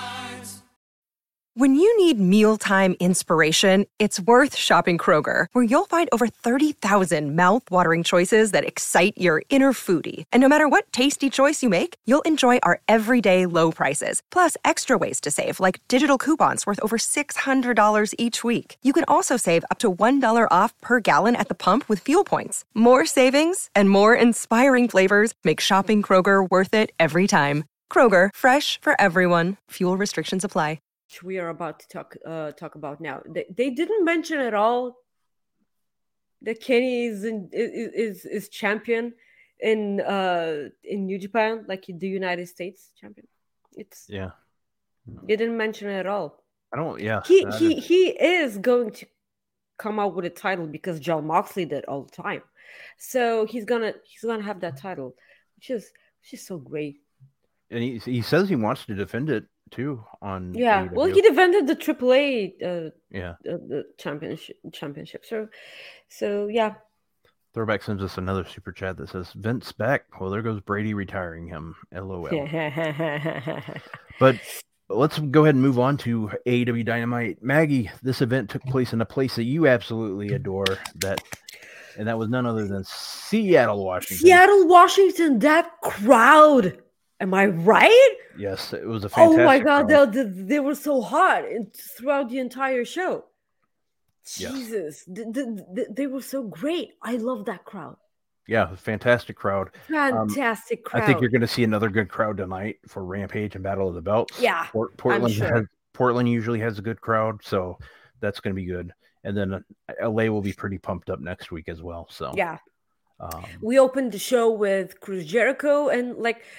When you need mealtime inspiration, it's worth shopping Kroger, where you'll find over 30,000 mouth-watering choices that excite your inner foodie. And no matter what tasty choice you make, you'll enjoy our everyday low prices, plus extra ways to save, like digital coupons worth over $600 each week. You can also save up to $1 off per gallon at the pump with fuel points. More savings and more inspiring flavors make shopping Kroger worth it every time. Kroger, fresh for everyone. Fuel restrictions apply. We are about to talk about now. They didn't mention at all that Kenny is champion in New Japan, like the United States champion. They didn't mention it at all. I don't. Yeah, he is going to come out with a title because Jon Moxley did all the time. So he's gonna have that title, which is so great. And he says he wants to defend it too on AEW. Well, he defended the AAA the championship. So yeah. Throwback sends us another super chat that says Vince back. Well, there goes Brady retiring him. LOL. But let's go ahead and move on to AEW Dynamite. Maggie, this event took place in a place that you absolutely adore, and that was none other than Seattle, Washington. Seattle, Washington, that crowd. Am I right? Yes, it was a fantastic. Oh my God, crowd. they were so hot throughout the entire show. Jesus, yes. They were so great. I love that crowd. Yeah, fantastic crowd. Fantastic crowd. I think you're going to see another good crowd tonight for Rampage and Battle of the Belts. Yeah, Portland usually has a good crowd, so that's going to be good. And then LA will be pretty pumped up next week as well. So yeah. We opened the show with Chris Jericho and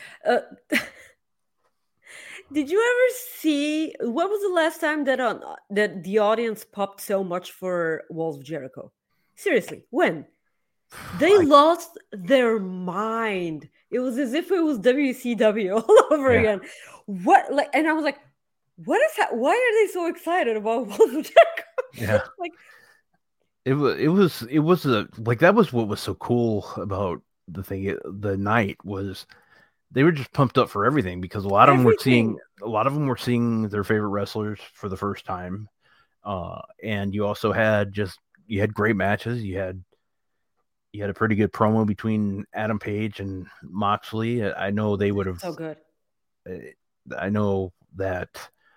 did you ever see what was the last time that the audience popped so much for Walls of Jericho? Seriously, when? They lost their mind. It was as if it was WCW all over again. What and I was like, what is that? Why are they so excited about Walls of Jericho? Yeah. It was that was what was so cool about the night was they were just pumped up for everything because a lot of them were seeing their favorite wrestlers for the first time, and you also had great matches. You had a pretty good promo between Adam Page and Moxley. I know they would have so good. I know that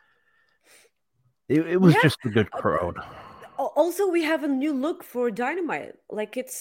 it was just a good crowd. Also, we have a new look for Dynamite. Like it's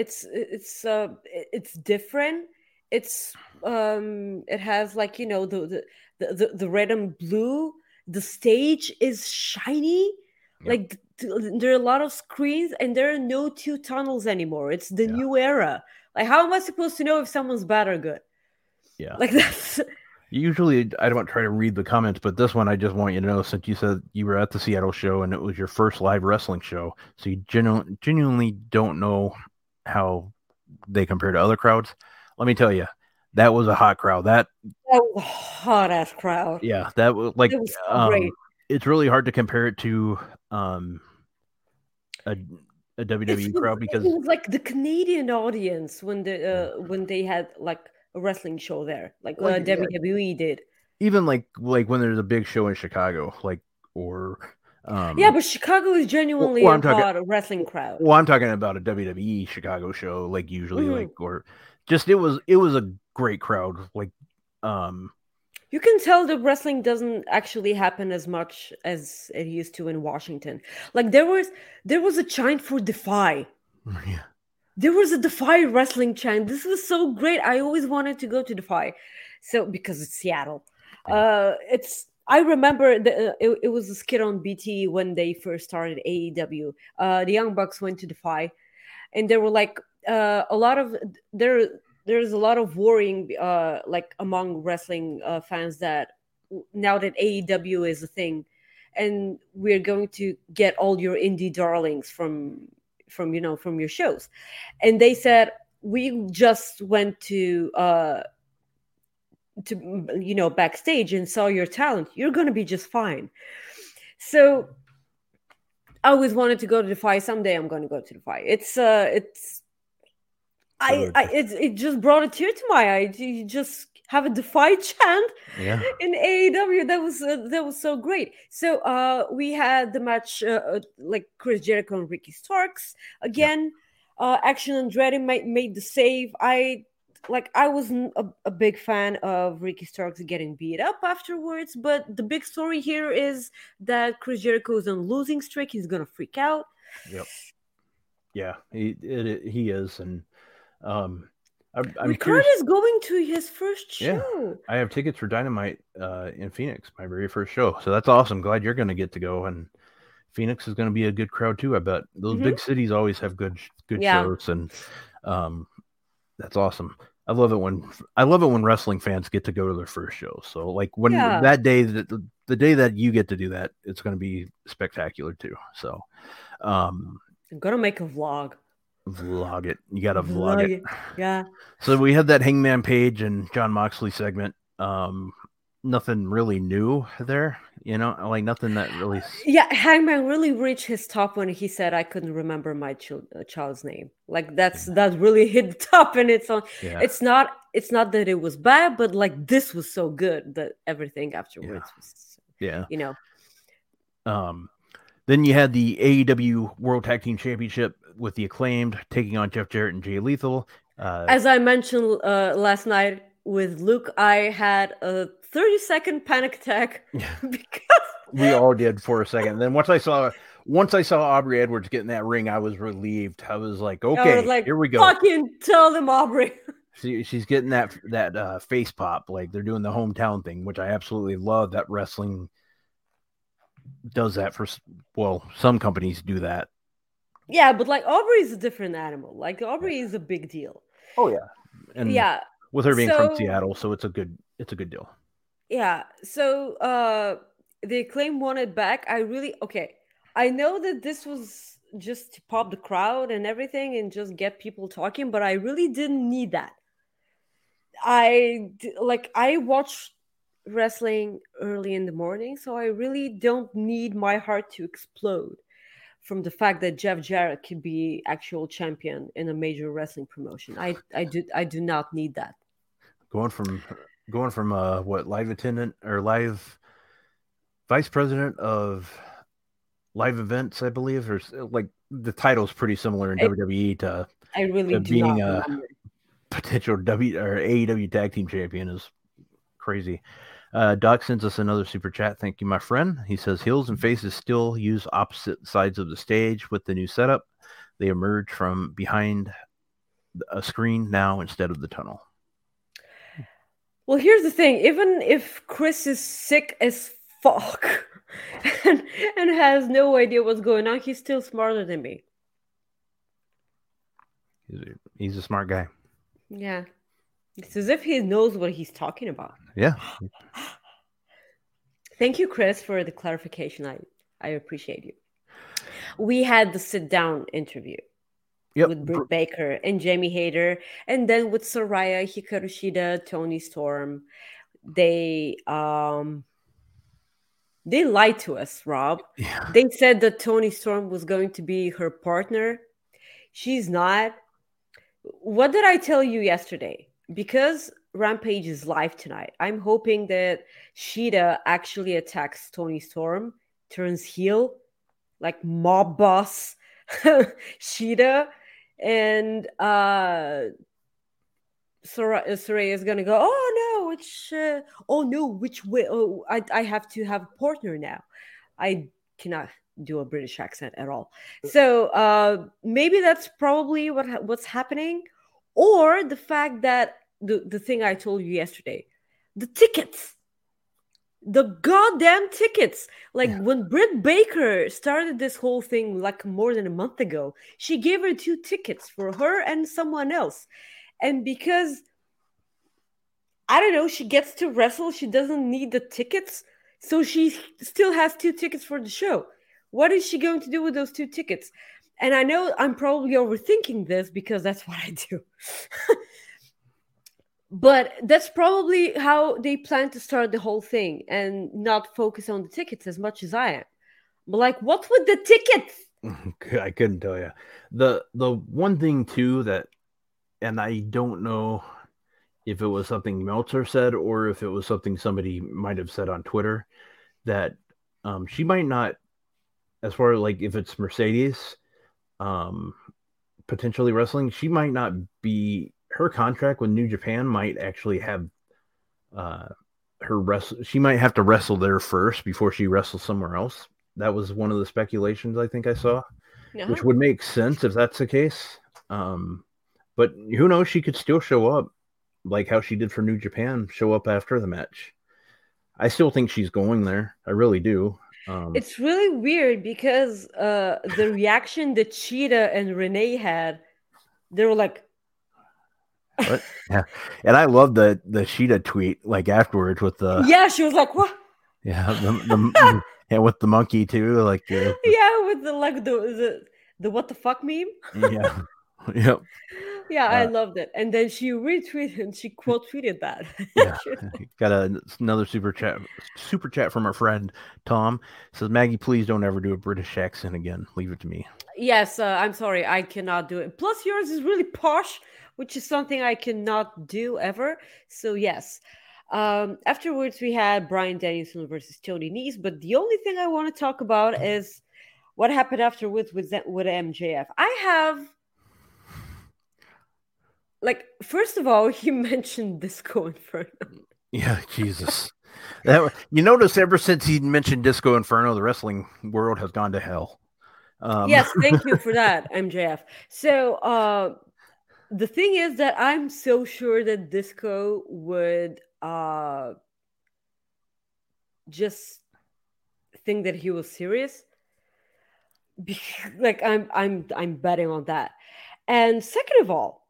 different. It's it has the red and blue. The stage is shiny. Yep. Like there are a lot of screens, and there are no two tunnels anymore. It's the new era. Like, how am I supposed to know if someone's bad or good? Yeah, like that's. Usually, I don't try to read the comments, but this one I just want you to know, since you said you were at the Seattle show and it was your first live wrestling show, so you genuinely don't know how they compare to other crowds. Let me tell you, that was a hot crowd. That was a hot ass crowd. Yeah, that was it was so great. It's really hard to compare it to a WWE crowd because it was like the Canadian audience when they had like a wrestling show there, like WWE did. even like when there's a big show in Chicago, like or Yeah, but Chicago is genuinely I'm talking- a wrestling crowd. well, I'm talking about a WWE Chicago show, like usually like or just it was a great crowd, like You can tell that wrestling doesn't actually happen as much as it used to in Washington. Like there was a chant for Defy. yeah. There was a Defy wrestling chant. This was so great. I always wanted to go to Defy, so because it's Seattle. I remember it was a skit on BT when they first started AEW. The Young Bucks went to Defy, and there were like a lot of there's a lot of worrying like among wrestling fans that now that AEW is a thing, and we're going to get all your indie darlings from your shows, and they said we just went to backstage and saw your talent. You're going to be just fine. So I always wanted to go to Defy. Someday I'm going to go to Defy. It just brought a tear to my eye. You just have a Defy chant in AEW. That was so great. So we had the match like Chris Jericho and Ricky Starks again. Action Andretti made the save. I wasn't a big fan of Ricky Starks getting beat up afterwards, but the big story here is that Chris Jericho is on a losing streak. He's gonna freak out. Yep. Yeah, he is, and I'm Ricard is going to his first show. Yeah, I have tickets for Dynamite in Phoenix, my very first show. So that's awesome. Glad you're going to get to go, and Phoenix is going to be a good crowd too. I bet those big cities always have good shows, and that's awesome. I love it when wrestling fans get to go to their first show. So like when that day, the day that you get to do that, it's going to be spectacular too. So I'm gonna make a vlog. Vlog it. You got to vlog it. Yeah. So we had that Hangman Page and John Moxley segment. Nothing really new there, like nothing that really. Yeah, Hangman really reached his top when he said, "I couldn't remember my child's name." Like that really hit the top, and it's on. Yeah. It's not that it was bad, but like this was so good that everything afterwards was. Yeah. Then you had the AEW World Tag Team Championship with the Acclaimed taking on Jeff Jarrett and Jay Lethal. As I mentioned last night with Luke, I had a 30-second panic attack because we all did for a second. Then once I saw Aubrey Edwards get in that ring, I was relieved. I was like, okay, here we go. Fucking tell them, Aubrey. She's getting that face pop, like they're doing the hometown thing, which I absolutely love. That wrestling does that some companies do that. Yeah, but like Aubrey is a different animal. Like Aubrey is a big deal. Oh yeah, and with her being from Seattle, so it's a good deal. Yeah. So the Acclaim won it back. I know that this was just to pop the crowd and everything and just get people talking, but I really didn't need that. I watched wrestling early in the morning, so I really don't need my heart to explode from the fact that Jeff Jarrett could be actual champion in a major wrestling promotion. I do not need that. Going from live attendant or live vice president of live events, I believe, or like the title's pretty similar in WWE to being a potential AEW tag team champion is crazy. Doc sends us another super chat. Thank you, my friend. He says heels and faces still use opposite sides of the stage with the new setup. They emerge from behind a screen now instead of the tunnel. Well, here's the thing. Even if Chris is sick as fuck and has no idea what's going on, he's still smarter than me. He's a smart guy. Yeah. It's as if he knows what he's talking about. Yeah. Thank you, Chris, for the clarification. I appreciate you. We had the sit-down interview with Britt Baker and Jamie Hayter, and then with Saraya, Hikaru Shida, Toni Storm. They They lied to us, Rob. Yeah. They said that Tony Storm was going to be her partner. She's not. What did I tell you yesterday? Because Rampage is live tonight, I'm hoping that Sheeta actually attacks Tony Storm, turns heel, like mob boss Sheeta, and Saraya is gonna go, oh no, which way? Oh, I have to have a partner now. I cannot do a British accent at all. So maybe that's probably what's happening, or the fact that the thing I told you yesterday, the tickets, the goddamn tickets. Like when Britt Baker started this whole thing like more than a month ago, she gave her 2 tickets for her and someone else. And because, I don't know, she gets to wrestle, she doesn't need the tickets. So she still has 2 tickets for the show. What is she going to do with those 2 tickets? And I know I'm probably overthinking this because that's what I do. But that's probably how they plan to start the whole thing and not focus on the tickets as much as I am. But like, what with the tickets? I couldn't tell you. The one thing too that, and I don't know if it was something Meltzer said or if it was something somebody might have said on Twitter, that she might not, as far as like if it's Mercedes potentially wrestling, she might not be, her contract with New Japan might actually have she might have to wrestle there first before she wrestles somewhere else. That was one of the speculations I think I saw, which would make sense if that's the case. But who knows, she could still show up like how she did for New Japan, show up after the match. I still think she's going there. I really do. It's really weird because the reaction that Cheetah and Renee had, they were like, what? Yeah. And I love the Sheeta tweet like afterwards with the she was like, what? Yeah, yeah, with the monkey too, like with the what the fuck meme. Yeah. Yep. Yeah, I loved it. And then she retweeted and she quote tweeted that. Yeah. Got another super chat from our friend Tom. Says, Maggie, please don't ever do a British accent again. Leave it to me. Yes, I'm sorry, I cannot do it. Plus, yours is really posh, which is something I cannot do ever. So yes. Afterwards, we had Bryan Danielson versus Tony Nese. But the only thing I want to talk about is what happened afterwards with MJF. I have. Like, first of all, he mentioned Disco Inferno. Yeah, Jesus. You notice ever since he mentioned Disco Inferno, the wrestling world has gone to hell. Yes, thank you for that, MJF. So, the thing is that I'm so sure that Disco would just think that he was serious. Like, I'm betting on that. And second of all,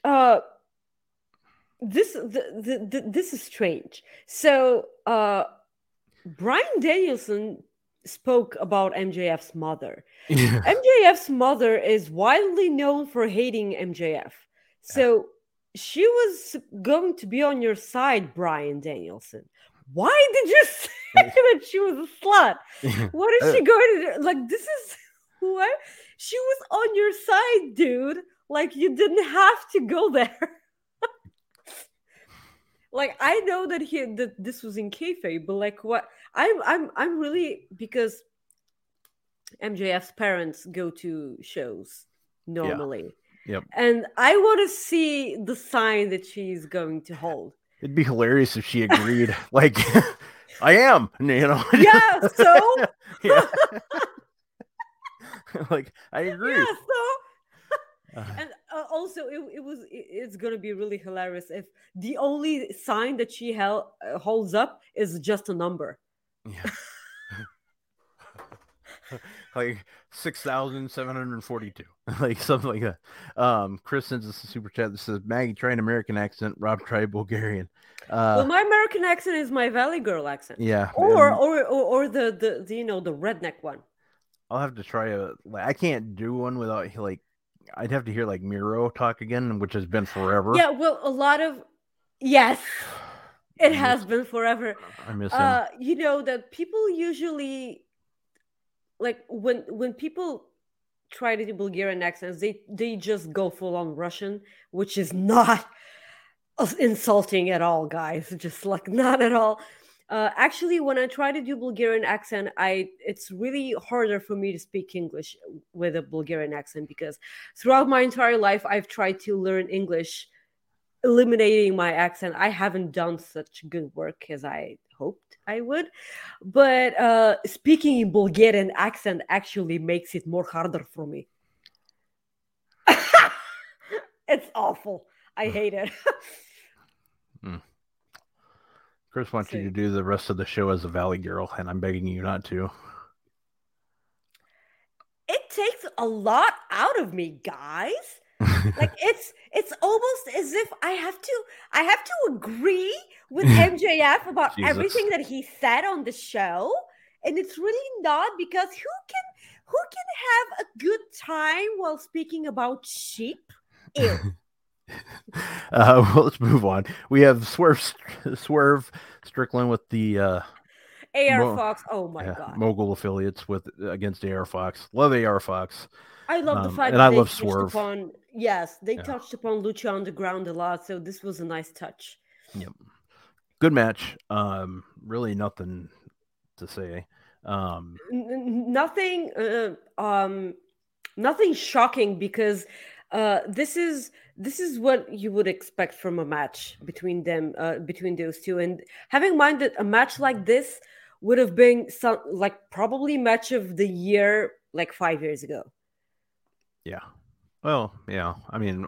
this is strange. So Bryan Danielson spoke about MJF's mother. Yeah. MJF's mother is widely known for hating MJF. So she was going to be on your side, Bryan Danielson. Why did you say that she was a slut? What is she going to do? Like, this is what? She was on your side, dude. Like, you didn't have to go there. Like, I know that this was in kayfabe, but like, what? I'm really, because MJF's parents go to shows normally. Yeah. Yep. And I want to see the sign that she's going to hold. It'd be hilarious if she agreed. Like, I am, you know. Yeah. So. Yeah. Like, I agree. Yeah. So. And also, it's going to be really hilarious if the only sign that she holds up is just a number. Yeah. Like 6,742, like something like that. Chris sends us a super chat that says, Maggie, try an American accent. Rob, try Bulgarian. Well, my American accent is my Valley Girl accent. Yeah. Or the you know, the redneck one. I'll have to try I can't do one without, like, I'd have to hear like Miro talk again, which has been forever. Yeah, well, a lot of yes. It has been forever. I miss him. You know that people usually like when people try to do Bulgarian accents, they just go full on Russian, which is not insulting at all, guys. Just like not at all. Actually, when I try to do Bulgarian accent, it's really harder for me to speak English with a Bulgarian accent because throughout my entire life, I've tried to learn English, eliminating my accent. I haven't done such good work as I hoped I would, but speaking in Bulgarian accent actually makes it more harder for me. It's awful. I hate it. Chris wants you to do the rest of the show as a Valley girl, and I'm begging you not to. It takes a lot out of me, guys. Like it's almost as if I have to agree with MJF about Jesus. everything that he said on the show, and it's really not because who can have a good time while speaking about sheep? Ew. Well, let's move on. We have Swerve Strickland with the AR Fox. Oh my god. Mogul affiliates against AR Fox. Love AR Fox. I love the fact and that I they love touched Swerve. upon they touched upon Lucha Underground a lot, so this was a nice touch. Yep. Good match. Really nothing to say. Nothing nothing shocking because this is what you would expect from a match between them, between those two. And having in mind that a match like this would have been probably match of the year like 5 years ago. Yeah. Well, yeah. I mean,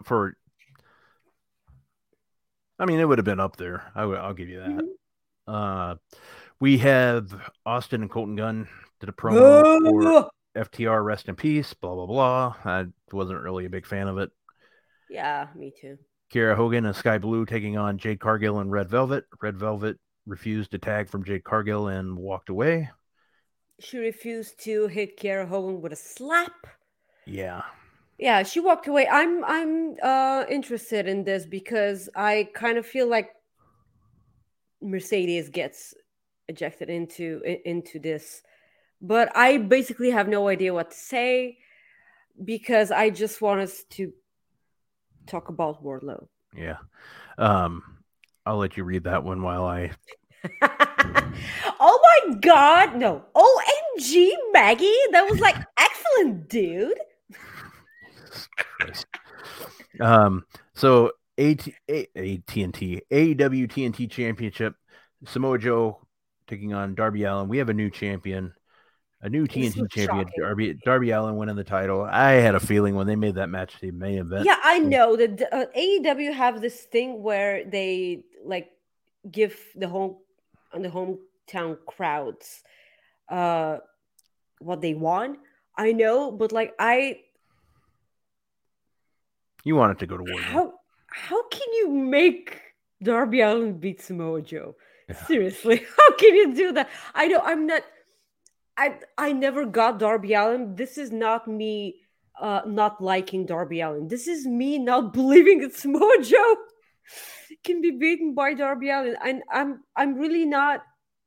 it would have been up there. I'll give you that. Mm-hmm. We have Austin and Colton Gunn did a promo for FTR, rest in peace, blah, blah, blah. I wasn't really a big fan of it. Yeah, me too. Kiera Hogan and Sky Blue taking on Jade Cargill and Red Velvet. Red Velvet refused to tag from Jade Cargill and walked away. She refused to hit Kiera Hogan with a slap. Yeah. Yeah, she walked away. I'm interested in this because I kind of feel like Mercedes gets ejected into this. But I basically have no idea what to say because I just want us to talk about Wardlow. Yeah. I'll let you read that one while I... Oh my God. No. OMG, Maggie. That was like excellent, dude. So AT&T, AEW TNT Championship, Samoa Joe taking on Darby Allin. We have a new champion. A new TNT champion, Darby Allin winning the title. I had a feeling when they made that match the main event. Yeah, I know that AEW have this thing where they like give the hometown crowds what they want. I know, but like you want it to go to war. How can you make Darby Allin beat Samoa Joe? Yeah. Seriously, how can you do that? I know I'm not. I never got Darby Allin. This is not me not liking Darby Allin. This is me not believing that Samoa Joe can be beaten by Darby Allin. I'm really not.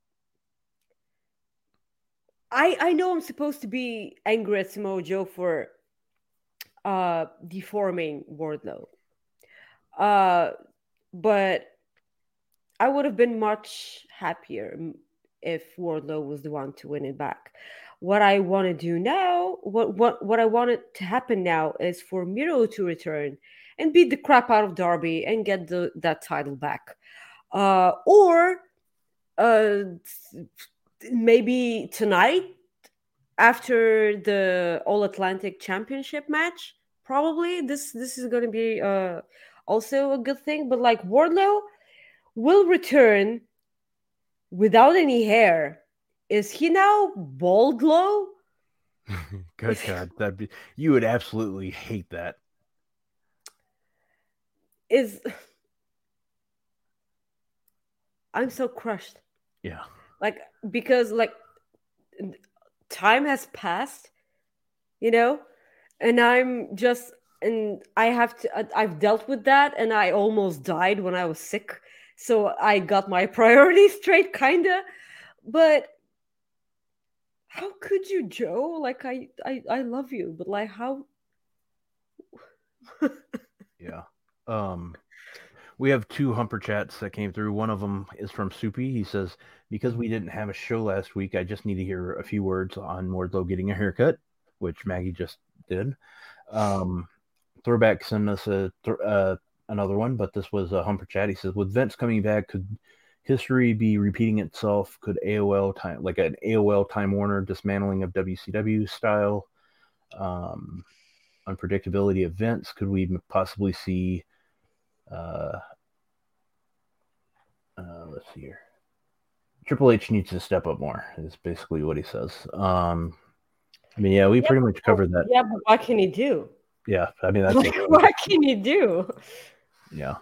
I know I'm supposed to be angry at Samoa Joe for deforming Wardlow. But I would have been much happier if Wardlow was the one to win it back. What I want to do now, what I want it to happen now is for Miro to return and beat the crap out of Darby and get that title back. Or maybe tonight after the All Atlantic Championship match, probably this is going to be also a good thing. But like Wardlow will return without any hair. Is he now Baldlow? Good God, you would absolutely hate that. I'm so crushed. Yeah. Like, because like time has passed, and I've dealt with that, and I almost died when I was sick. So I got my priorities straight, kinda. But how could you, Joe? Like I love you, but like how? Yeah. We have 2 Humper chats that came through. One of them is from Soupy. He says, because we didn't have a show last week, I just need to hear a few words on Wardlow getting a haircut, which Maggie just did. Throwback sent us another one, but this was a Humper chat. He says, with Vince coming back, could history be repeating itself? Could AOL time, like an AOL Time Warner dismantling of WCW style, unpredictability of Vince? Could we possibly see let's see here. Triple H needs to step up more, is basically what he says. I mean, yeah, we pretty much covered that. Yeah, but what can he do? Yeah, I mean, that's like, what can he do? Yeah.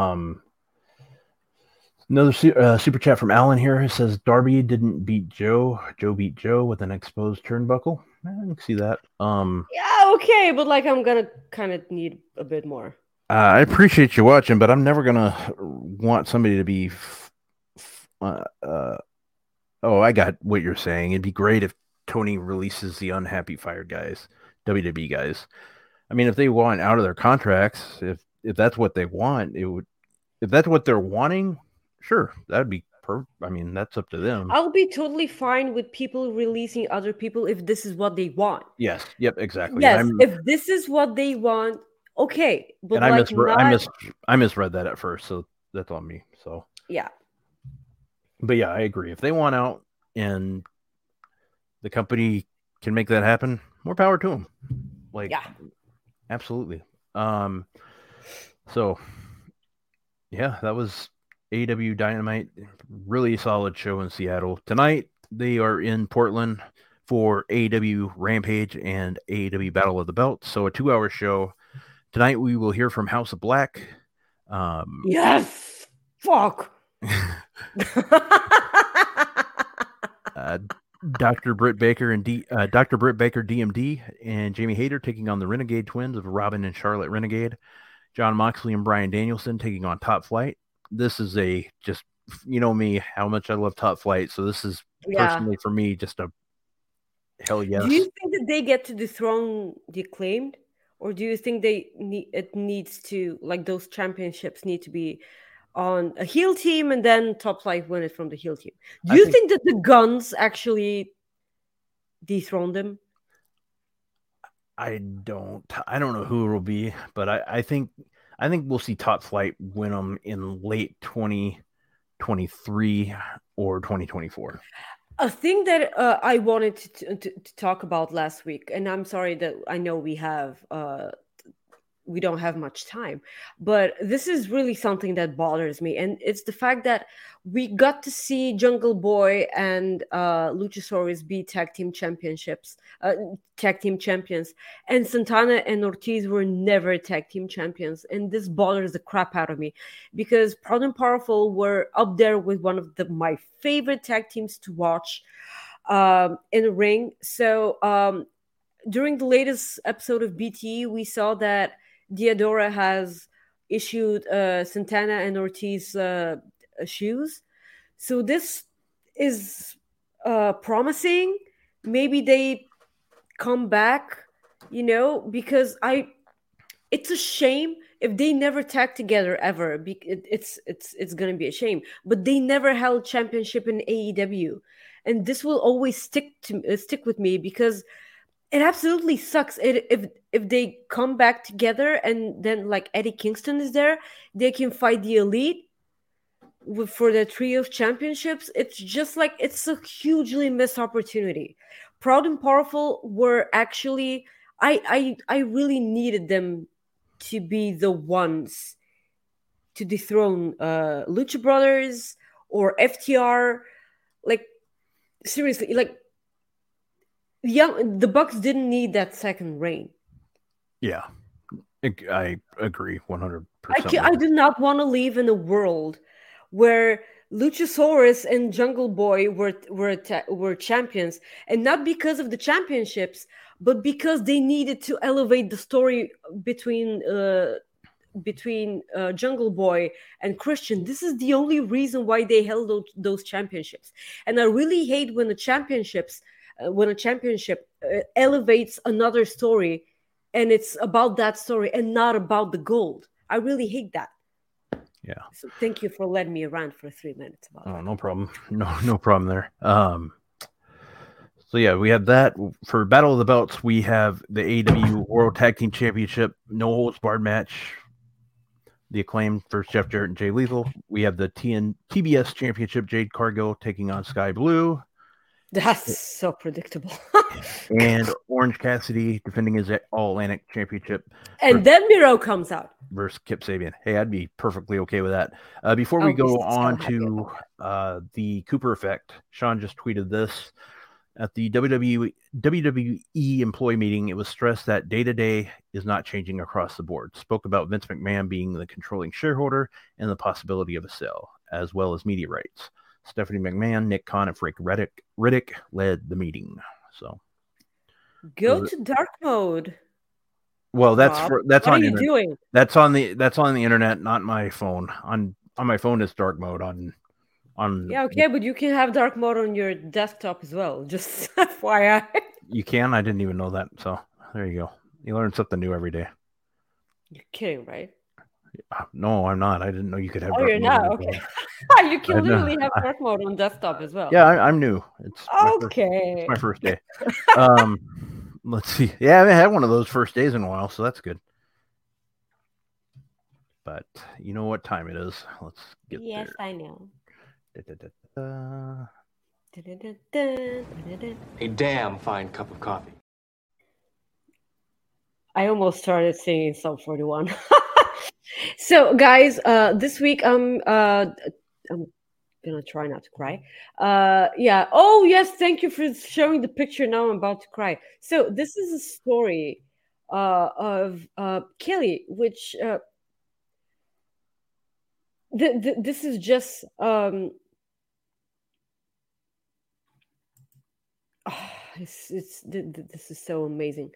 Another super chat from Alan here. It says Darby didn't beat Joe. Joe beat Joe with an exposed turnbuckle. I can see that. Yeah, okay, but like I'm gonna kind of need a bit more. I appreciate you watching, but I'm never gonna want somebody to be. I got what you're saying. It'd be great if Tony releases the unhappy fired guys, WWE guys. I mean, if they want out of their contracts, if that's what they want, it would. If that's what they're wanting, sure, that'd be perfect. I mean, that's up to them. I'll be totally fine with people releasing other people if this is what they want. Yes. Yep. Exactly. Yes. If this is what they want, okay. But and like I misread that at first, so that's on me. So yeah. But yeah, I agree. If they want out and the company can make that happen, more power to them. Like, yeah, absolutely. So yeah, that was AEW Dynamite. Really solid show in Seattle. Tonight, they are in Portland for AEW Rampage and AEW Battle of the Belts. So a 2-hour show. Tonight, we will hear from House of Black. Yes! Fuck! Dr. Britt Baker and Dr. Britt Baker DMD and Jamie Hayter taking on the Renegade Twins of Robin and Charlotte Renegade. John Moxley and Bryan Danielson taking on Top Flight. This is just, you know me, how much I love Top Flight. So this is personally for me just a hell yes. Do you think that they get to dethrone the Acclaimed? Or do you think it needs to, like, those championships need to be on a heel team and then Top Flight win it from the heel team? Do you think that the Guns actually dethrone them? I don't know who it will be, but I think we'll see Top Flight win them in late 2023 or 2024. A thing that I wanted to talk about last week, and I'm sorry that I know we don't have much time, but this is really something that bothers me, and it's the fact that we got to see Jungle Boy and Luchasaurus be tag team champions, and Santana and Ortiz were never tag team champions, and this bothers the crap out of me because Proud and Powerful were up there with one of my favorite tag teams to watch in the ring. So during the latest episode of BTE, we saw that Diadora has issued Santana and Ortiz shoes. So this is promising. Maybe they come back, because it's a shame if they never tag together ever. It's going to be a shame. But they never held championship in AEW. And this will always stick with me because it absolutely sucks if they come back together and then like Eddie Kingston is there, they can fight the Elite for the trio of championships. It's just like it's a hugely missed opportunity. Proud and Powerful were actually I really needed them to be the ones to dethrone Lucha Brothers or FTR. Like seriously, like. The Bucks didn't need that second reign. Yeah, I agree 100%. I do not want to live in a world where Luchasaurus and Jungle Boy were champions, and not because of the championships, but because they needed to elevate the story between between Jungle Boy and Christian. This is the only reason why they held those championships. And I really hate when a championship elevates another story, and it's about that story and not about the gold. I really hate that. Yeah. So thank you for letting me rant for 3 minutes about that. No problem. No problem there. So yeah, we have that for Battle of the Belts. We have the AEW World Tag Team Championship, no holds barred match. The Acclaimed versus Jeff Jarrett and Jay Lethal. We have the TBS Championship, Jade Cargill taking on Sky Blue. That's so predictable. And Orange Cassidy defending his All Atlantic Championship. And then Miro comes out. Versus Kip Sabian. Hey, I'd be perfectly okay with that. Before we go on to the Cooper effect, Sean just tweeted this. At the WWE employee meeting, it was stressed that day-to-day is not changing across the board. Spoke about Vince McMahon being the controlling shareholder and the possibility of a sale, as well as media rights. Stephanie McMahon, Nick Khan, and Frank Riddick led the meeting. So, go to dark mode. Well, that's what on are you doing? That's on the internet, not my phone. On my phone, it's dark mode. Yeah, okay, but you can have dark mode on your desktop as well. Just FYI. You can? I didn't even know that. So there you go. You learn something new every day. You're kidding, right? No, I'm not. I didn't know you could have. Oh, you're not? Okay. You can literally have dark mode on desktop as well. Yeah, I'm new. It's okay. It's my first day. Let's see. Yeah, I haven't had one of those first days in a while, so that's good. But you know what time it is. Let's get there. Yes, I know. A damn fine cup of coffee. I almost started singing Sum 41. So, guys, this week I'm gonna try not to cry. Yeah. Oh, yes. Thank you for showing the picture. Now I'm about to cry. So this is a story of Kelly, which this is just this is so amazing.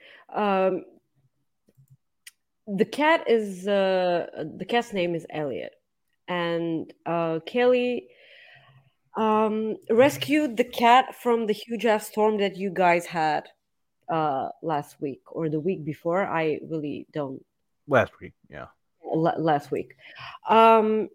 The cat's name is Elliot, and Kelly rescued the cat from the huge ass storm that you guys had last week or the week before. I really don't. Last week, yeah. Last week. The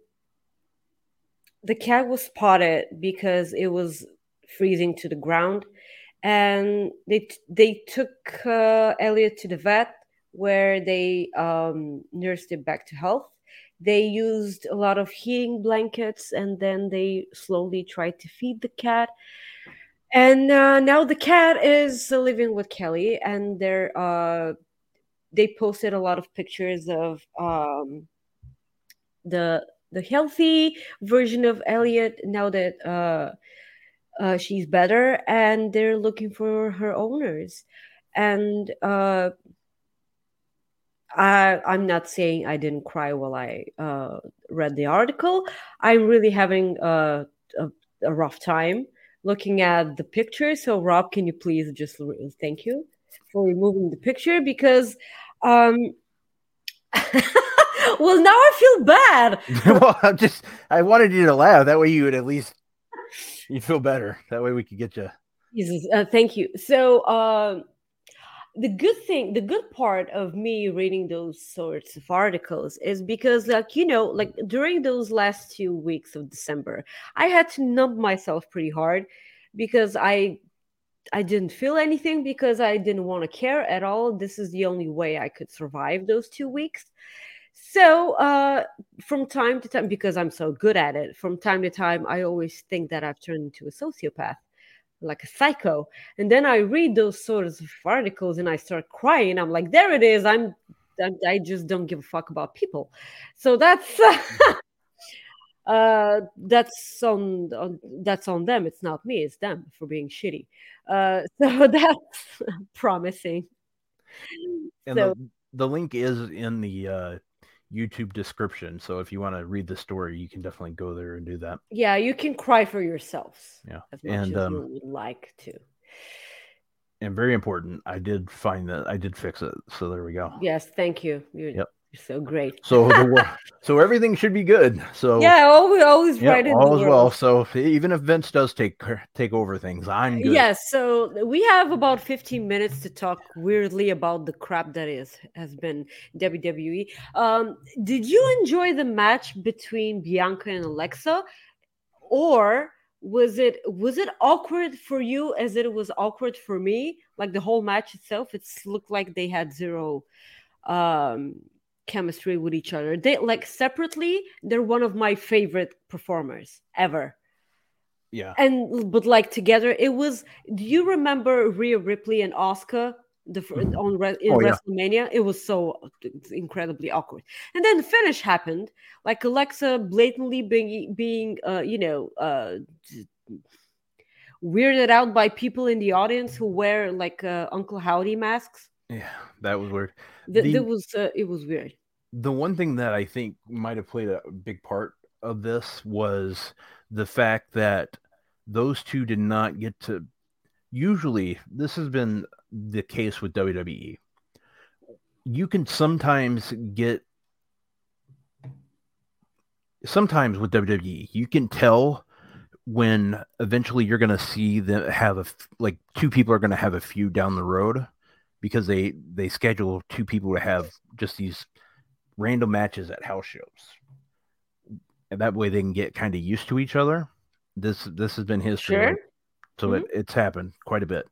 cat was spotted because it was freezing to the ground, and they took Elliot to the vet, where they nursed it back to health. They used a lot of heating blankets, and then they slowly tried to feed the cat. And now the cat is living with Kelly, and they posted a lot of pictures of the healthy version of Elliot now that she's better, and they're looking for her owners. And I'm not saying I didn't cry while I read the article. I'm really having a rough time looking at the picture. So, Rob, can you please just thank you for removing the picture? Because, well, now I feel bad. Well, I wanted you to laugh. That way you would at least you'd feel better. That way we could get you. Jesus, thank you. So, the good part of me reading those sorts of articles is because, during those last 2 weeks of December, I had to numb myself pretty hard because I didn't feel anything, because I didn't want to care at all. This is the only way I could survive those 2 weeks. So from time to time, because I'm so good at it, from time to time, I always think that I've turned into a sociopath, like a psycho. And then I read those sorts of articles and I start crying. I'm like, there it is. I just don't give a fuck about people. So that's that's on them. It's not me. It's them for being shitty. So that's promising. And so, the link is in the YouTube description. So if you want to read the story, you can definitely go there and do that. Yeah, you can cry for yourselves. Yeah. As much as you would like to. And very important, I did find that I did fix it. So there we go. Yes, thank you. Yep. You're so great. So everything should be good. So Yeah, always yeah, right in the all is well. world. So even if Vince does take over things, I'm good. Yes, so we have about 15 minutes to talk weirdly about the crap that has been WWE. Did you enjoy the match between Bianca and Alexa, or was it awkward for you as it was awkward for me? Like the whole match itself, it's looked like they had zero chemistry with each other. They like separately, they're one of my favorite performers ever. Yeah. But like together, it was. Do you remember Rhea Ripley and Asuka in Yeah. WrestleMania? It was so incredibly awkward. And then the finish happened, like Alexa blatantly being weirded out by people in the audience who wear like Uncle Howdy masks. Yeah, that was weird. It was weird. The one thing that I think might have played a big part of this was the fact that those two did not get to. Usually, this has been the case with WWE. You can sometimes with WWE, you can tell when eventually you're going to see them have two people are going to have a feud down the road, because they schedule two people to have just these random matches at house shows, and that way they can get kind of used to each other. This has been history, Sure. So it's happened quite a bit.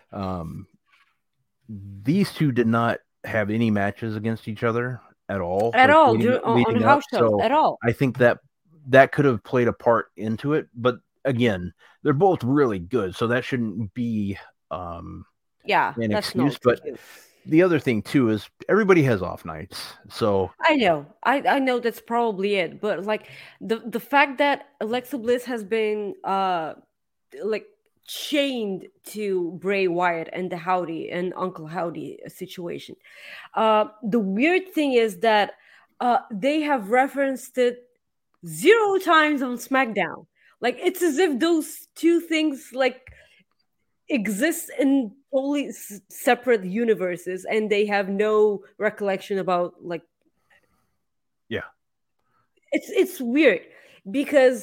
These two did not have any matches against each other at all. On house shows at all. I think that could have played a part into it, but again, they're both really good, so that shouldn't be an excuse. But the other thing too is everybody has off nights, so I know that's probably it. But like the fact that Alexa Bliss has been like chained to Bray Wyatt and the Howdy and Uncle Howdy situation. The weird thing is that they have referenced it 0 times on SmackDown. Like it's as if those two things like exist in totally separate universes, and they have no recollection about like. Yeah, it's weird because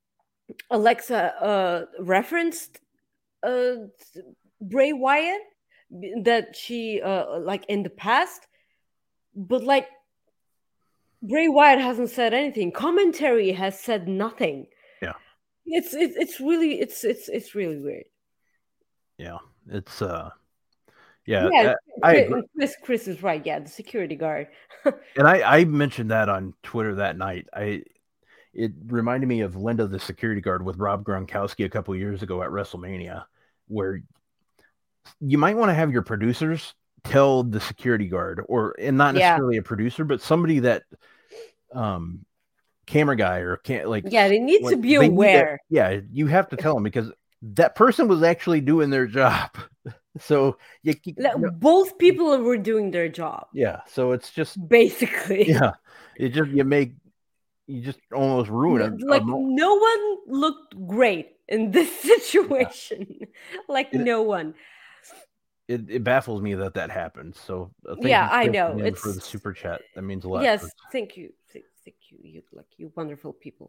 Alexa referenced Bray Wyatt that she like in the past, but like Bray Wyatt hasn't said anything. Commentary has said nothing. Yeah, it's really weird. Yeah, it's Yeah, I agree. Chris is right. Yeah, the security guard. And I mentioned that on Twitter that night. It reminded me of Linda the security guard with Rob Gronkowski a couple years ago at WrestleMania, where you might want to have your producers tell the security guard, and not necessarily a producer, but somebody that camera guy or can't like. Yeah, they need to be aware. You have to tell them, because that person was actually doing their job. So both people were doing their job. Yeah, so it's just basically. Yeah, it just you just almost ruin it. Like no one looked great in this situation. Yeah. No one. It baffles me that happened. So I know it's for the super chat. That means a lot. Yes, thank you, you wonderful people.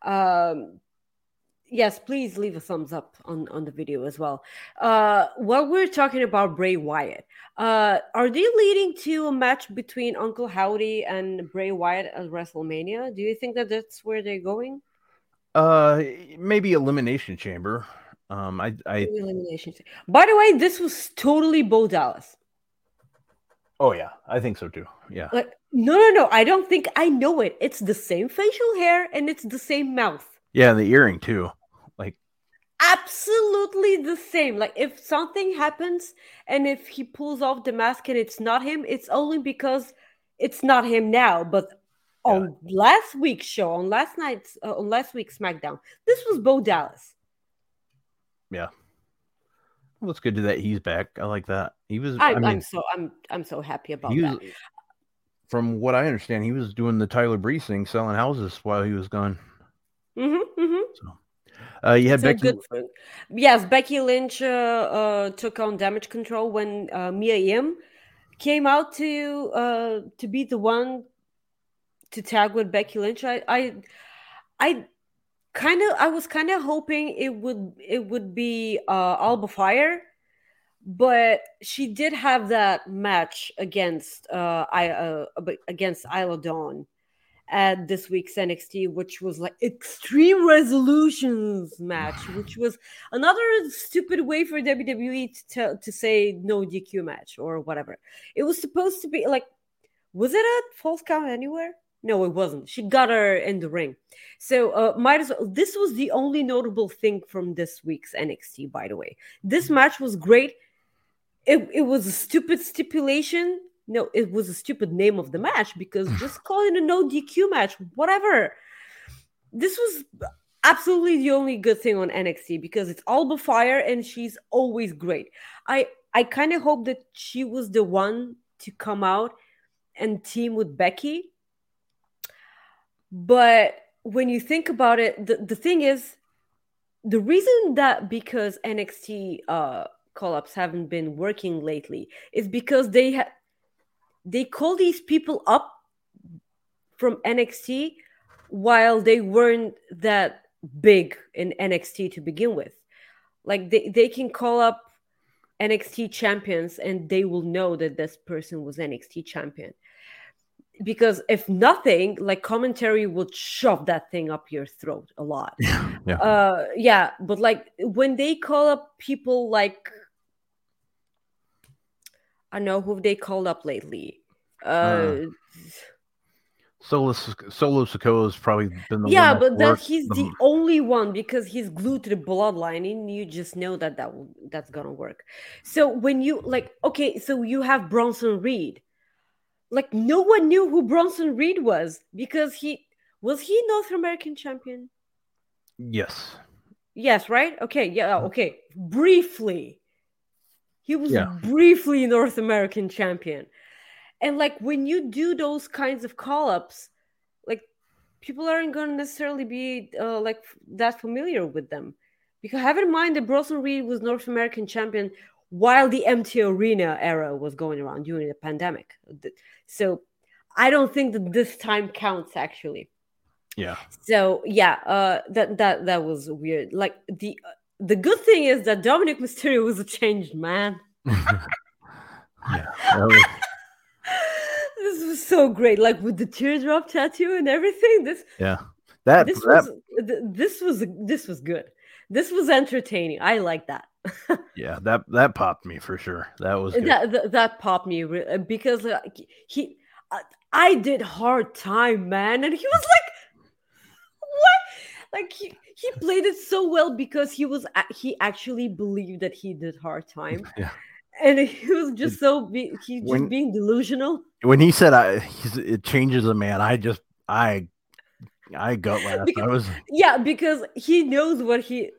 Yes, please leave a thumbs up on the video as well. While we're talking about Bray Wyatt, are they leading to a match between Uncle Howdy and Bray Wyatt at WrestleMania? Do you think that's where they're going? Maybe Elimination Chamber. Elimination. By the way, this was totally Bo Dallas. Oh yeah, I think so too. Yeah. No. I don't think I know it. It's the same facial hair and it's the same mouth. Yeah, and the earring too. Absolutely the same. Like if something happens and if he pulls off the mask and it's not him, it's only because it's not him now. But on last week's show, on last week's SmackDown, this was Bo Dallas. Yeah. Well, it's good that he's back. I like that. He was. I'm so happy about that. From what I understand, he was doing the Tyler Breeze thing, selling houses while he was gone. So. You had Becky. Yes, Becky Lynch took on Damage Control when Mia Yim came out to be the one to tag with Becky Lynch. I was kind of hoping it would be Alba Fire, but she did have that match against Isla Dawn at this week's NXT, which was like Extreme Resolutions match, which was another stupid way for WWE to say no DQ match or whatever. It was supposed to be like, was it a Falls Count Anywhere? No, it wasn't. She got her in the ring. So might as well. This was the only notable thing from this week's NXT, by the way. This match was great. It was a stupid stipulation. No, it was a stupid name of the match because just call it a no DQ match, whatever. This was absolutely the only good thing on NXT because it's Alba Fire and she's always great. I kind of hope that she was the one to come out and team with Becky. But when you think about it, the thing is, the reason that because NXT call-ups haven't been working lately is because they call these people up from NXT while they weren't that big in NXT to begin with. Like they can call up NXT champions and they will know that this person was NXT champion. Because if nothing, like commentary would shove that thing up your throat a lot. Yeah. But like when they call up people like, I know who they called up lately. Solo Sikoa has probably been the one. Yeah, but he's the only one because he's glued to the bloodline, and you just know that's gonna work. So when you like, okay, so you have Bronson Reed. Like no one knew who Bronson Reed was because he North American champion? Yes. Yes, right? Okay, yeah, okay. Briefly. He was briefly North American champion. And like when you do those kinds of call-ups, like people aren't going to necessarily be like that familiar with them. Because have in mind that Bronson Reed was North American champion while the Empty Arena era was going around during the pandemic. So I don't think that this time counts actually. Yeah. So that was weird. Like the good thing is that Dominic Mysterio was a changed man. This was so great, like with the teardrop tattoo and everything. This was good. This was entertaining. I like that. Yeah, that popped me for sure. That was good. That popped me because I did hard time, man, and he was like, what? Like he played it so well because he actually believed that he did hard time. Yeah. And he was just being delusional. When he said it changes a man, I gut laughed. Because he knows what he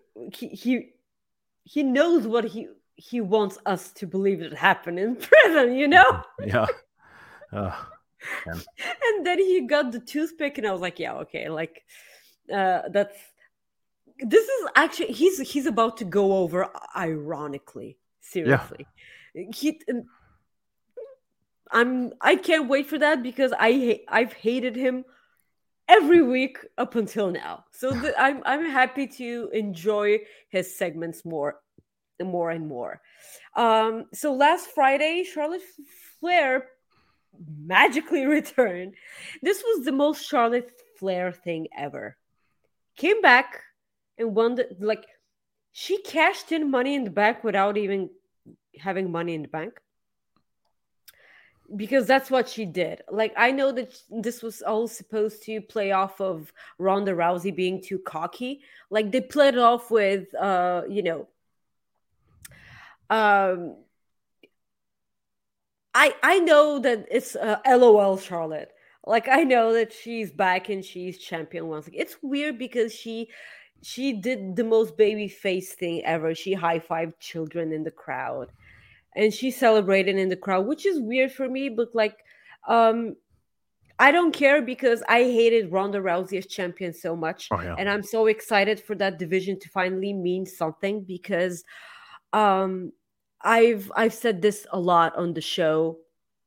knows what he wants us to believe that happened in prison, you know? Yeah. And then he got the toothpick, and I was like, yeah, okay, like this is actually he's about to go over ironically. Seriously. Yeah. I can't wait for that because I've hated him every week up until now. So I'm happy to enjoy his segments more and more. So last Friday, Charlotte Flair magically returned. This was the most Charlotte Flair thing ever. Came back and won she cashed in Money in the Bank without even having Money in the Bank. Because that's what she did. Like, I know that this was all supposed to play off of Ronda Rousey being too cocky. Like, they played it off with, I know that it's LOL Charlotte. Like, I know that she's back and she's champion once again. It's weird because she did the most baby face thing ever. She high-fived children in the crowd. And she celebrated in the crowd, which is weird for me. But, I don't care because I hated Ronda Rousey as champion so much. Oh, yeah. And I'm so excited for that division to finally mean something because I've said this a lot on the show.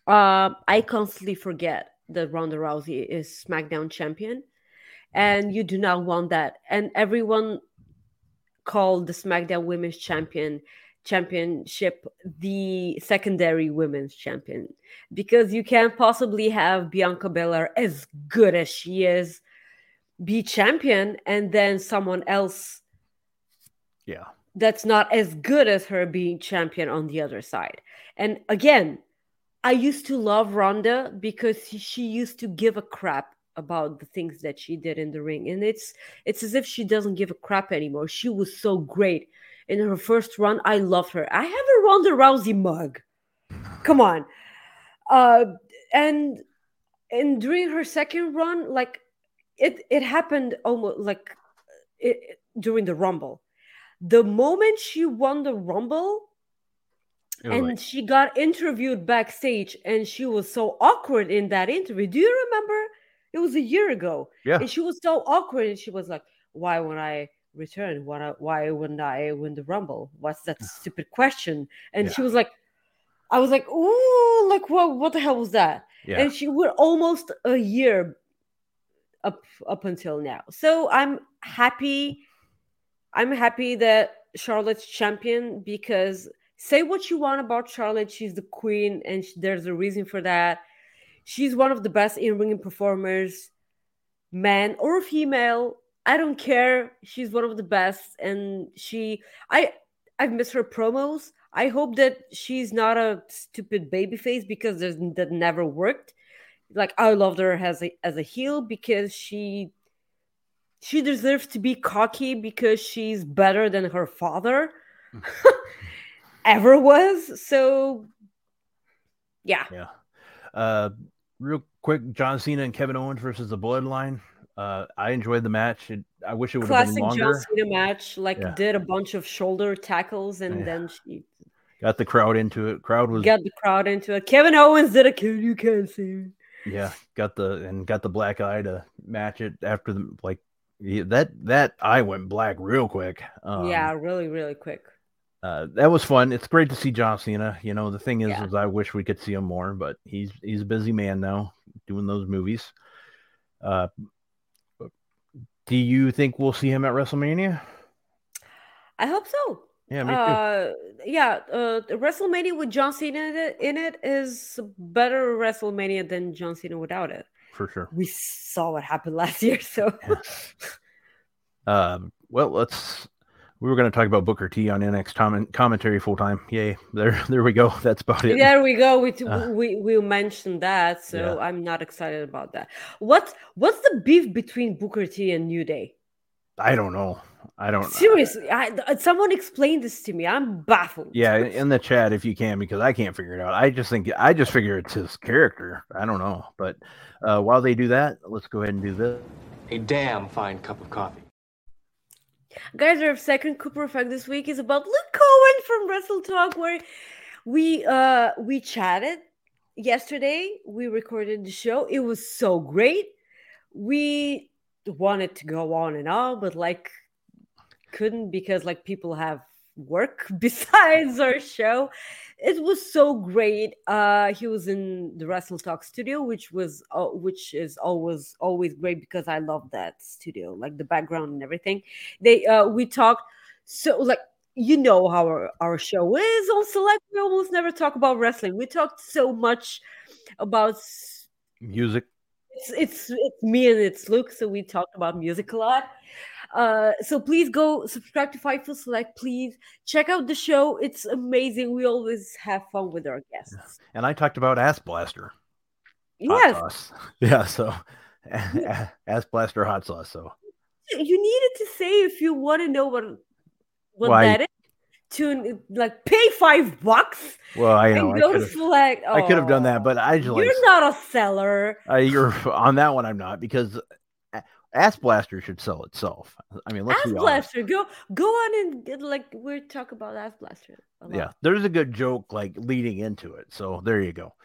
I constantly forget that Ronda Rousey is SmackDown champion, and you do not want that. And everyone called the SmackDown Women's Championship the secondary women's champion, because you can't possibly have Bianca Belair, as good as she is, be champion, and then someone else Yeah. that's not as good as her being champion on the other side. And again, I used to love Ronda because she used to give a crap about the things that she did in the ring, and it's as if she doesn't give a crap anymore. She was so great in her first run. I loved her. I have a Ronda Rousey mug. Come on. And during her second run, like it happened almost like during the Rumble. The moment she won the Rumble, and she got interviewed backstage, and she was so awkward in that interview. Do you remember? It was a year ago. Yeah. And she was so awkward, and she was like, why would I return? Why wouldn't I win the Rumble? What's that stupid question? And she was like, I was like, ooh, like what the hell was that? Yeah. And she were almost a year up until now. So I'm happy that Charlotte's champion, because say what you want about Charlotte, she's the queen, and there's a reason for that. She's one of the best in-ring performers, man or female. I don't care. She's one of the best, and I've missed her promos. I hope that she's not a stupid babyface, because that never worked. Like, I loved her as a heel, because she deserves to be cocky, because she's better than her father ever was. So, yeah. Real quick, John Cena and Kevin Owens versus the Bloodline. I enjoyed the match. I wish it would have been Classic longer. John Cena match. Did a bunch of shoulder tackles, and then she got the crowd into it. Got the crowd into it. Kevin Owens did a kill. You can't see me. Yeah, got the black eye to match it after that eye went black real quick. Really, really quick. That was fun. It's great to see John Cena. You know, the thing is I wish we could see him more, but he's a busy man now doing those movies. Do you think we'll see him at WrestleMania? I hope so. Yeah, me too. WrestleMania with John Cena in it is a better WrestleMania than John Cena without it. For sure. We saw what happened last year, so. Well, we were going to talk about Booker T on NXT commentary full time. Yay! There we go. That's about it. There we go. We mentioned that, so I'm not excited about that. What's the beef between Booker T and New Day? I don't know. Seriously. Someone explain this to me. I'm baffled. Yeah, in the chat if you can, because I can't figure it out. I just figure it's his character. I don't know. But while they do that, let's go ahead and do this. A damn fine cup of coffee. Guys, our second Cooper Effect this week is about Luke Cohen from Wrestle Talk, where we chatted yesterday. We recorded the show. It was so great. We wanted to go on and on, but couldn't, because people have work besides our show. It was so great. He was in the Wrestle Talk studio, which is always great, because I love that studio, like the background and everything. We talked so how our show is on Select. We almost never talk about wrestling. We talked so much about music. It's me and it's Luke, so we talked about music a lot. So please go subscribe to Fightful Select. Please check out the show. It's amazing. We always have fun with our guests. And I talked about Ass Blaster. Yes. Hot sauce. Yeah, so Ass Blaster hot sauce. So you needed to say, if you want to know what that is, to pay $5. Well, I know. Go to Select. I could have done that, but you're not a seller. You're on that one. I'm not, because Ass Blaster should sell itself. I mean, let's Ass be Blaster. Go on and we're talking about Ass Blaster. Yeah, there's a good joke leading into it. So there you go.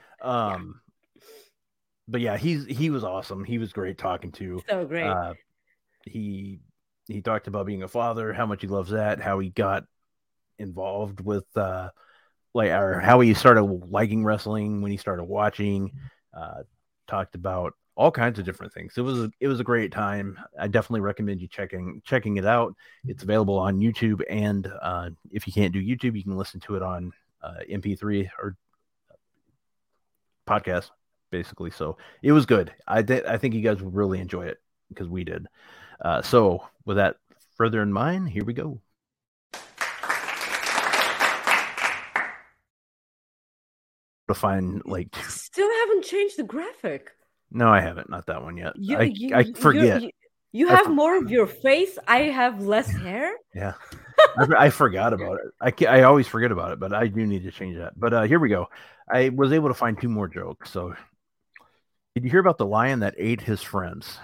But yeah, he was awesome. He was great talking to. So great. He talked about being a father, how much he loves that, how he got involved with or how he started liking wrestling, when he started watching, talked about all kinds of different things. It was a great time. I definitely recommend you checking it out. It's available on YouTube, and if you can't do YouTube, you can listen to it on MP3 or podcast, basically. So it was good. I think you guys would really enjoy it because we did. So with that further in mind, here we go. To find still haven't changed the graphic. No, I haven't. Not that one yet. I forget. You have more of your face. I have less hair. Yeah, I forgot about it. I always forget about it, but I do need to change that. But here we go. I was able to find 2 more jokes. So, did you hear about the lion that ate his friends?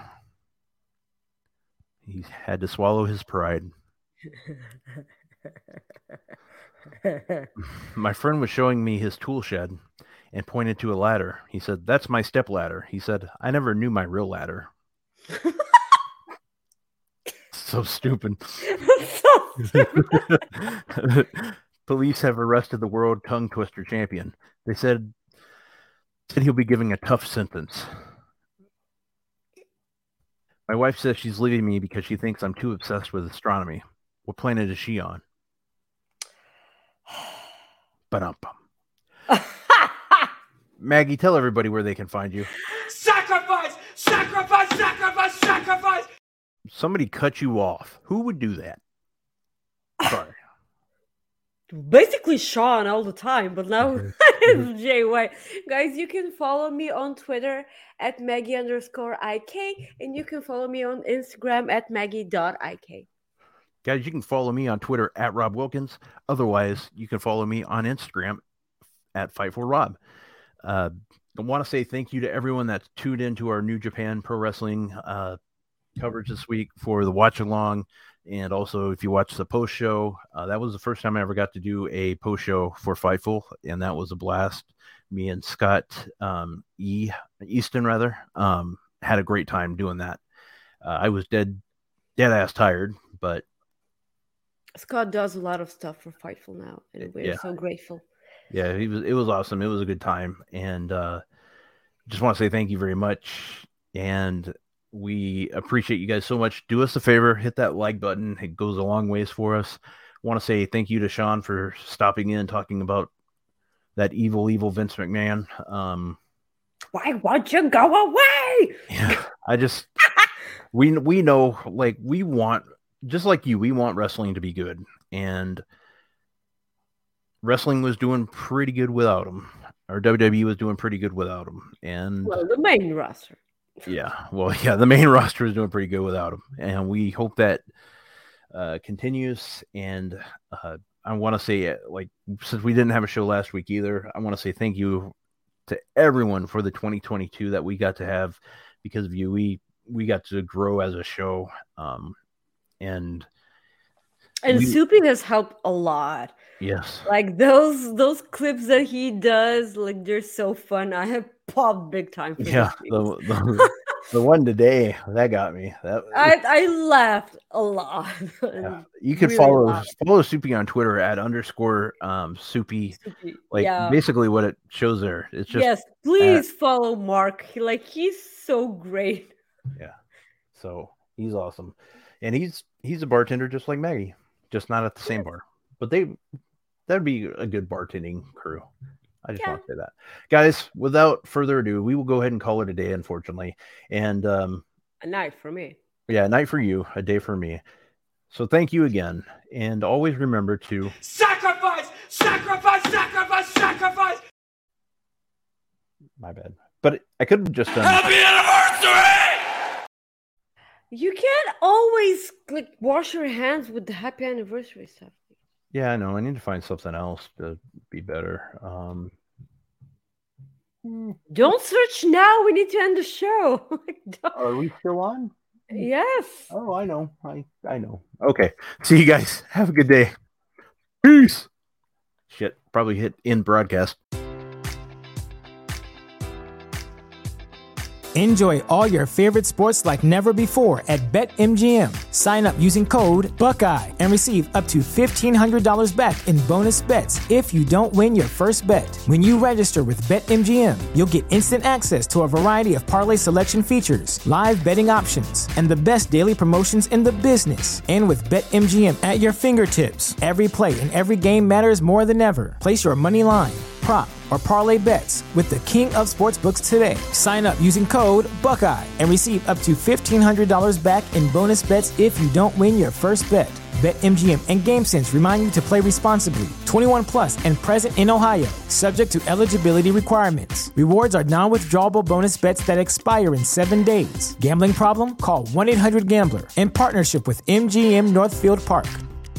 He had to swallow his pride. My friend was showing me his tool shed and pointed to a ladder. He said, "That's my step ladder." He said, "I never knew my real ladder." So stupid. Police have arrested the world tongue twister champion. They said he'll be giving a tough sentence. My wife says she's leaving me because she thinks I'm too obsessed with astronomy. What planet is she on? Ba-dum-bum. Maggie, tell everybody where they can find you. Sacrifice! Sacrifice! Sacrifice! Sacrifice! Somebody cut you off. Who would do that? Sorry. Basically Sean all the time, but now it's Jay White. Guys, you can follow me on Twitter at Maggie_IK, and you can follow me on Instagram at Maggie.IK. Guys, you can follow me on Twitter at Rob Wilkins. Otherwise, you can follow me on Instagram at Fight4Rob. I want to say thank you to everyone that's tuned into our New Japan Pro Wrestling coverage this week for the watch along. And also, if you watch the post show, that was the first time I ever got to do a post show for Fightful, and that was a blast. Me and Scott Easton had a great time doing that. I was dead ass tired, but Scott does a lot of stuff for Fightful now, and we're so grateful. Yeah, it was awesome. It was a good time, and just want to say thank you very much, and we appreciate you guys so much. Do us a favor, hit that like button. It goes a long ways for us. Want to say thank you to Sean for stopping in and talking about that evil Vince McMahon. Why won't you go away? Yeah, we know, like, we want, just like you, we want wrestling to be good, and wrestling was doing pretty good without him. Or WWE was doing pretty good without him. And the main roster. The main roster is doing pretty good without him, and we hope that continues. And I want to say, like, since we didn't have a show last week either, I want to say thank you to everyone for the 2022 that we got to have. Because of you, we got to grow as a show, and Soupy has helped a lot. Yes, like those clips that he does, like, they're so fun. I have popped big time for the one today that got me. I laughed a lot. Yeah. You can follow Soupy on Twitter at _Soupy. Basically what it shows there. It's just please follow Mark. He's so great. Yeah, so he's awesome, and he's a bartender just like Maggie, just not at the same bar. But that'd be a good bartending crew. I just want to say that. Guys, without further ado, we will go ahead and call it a day, unfortunately. And a night for me. Yeah, a night for you, a day for me. So thank you again. And always remember to sacrifice, sacrifice, sacrifice, sacrifice. My bad. But I could have just done Happy anniversary! You can't always wash your hands with the happy anniversary stuff. Yeah, I know. I need to find something else to be better. Don't search now. We need to end the show. Are we still on? Yes. Oh, I know. I know. Okay. See you guys. Have a good day. Peace. Shit. Probably hit end broadcast. Enjoy all your favorite sports like never before at BetMGM. Sign up using code Buckeye and receive up to $1,500 back in bonus bets if you don't win your first bet. When you register with BetMGM, you'll get instant access to a variety of parlay selection features, live betting options, and the best daily promotions in the business. And with BetMGM at your fingertips, every play and every game matters more than ever. Place your money line, prop, or parlay bets with the king of sportsbooks today. Sign up using code Buckeye and receive up to $1,500 back in bonus bets if you don't win your first bet. BetMGM and GameSense remind you to play responsibly. 21 plus and present in Ohio, subject to eligibility requirements. Rewards are non-withdrawable bonus bets that expire in 7 days. Gambling problem? Call 1-800-GAMBLER. In partnership with MGM Northfield Park.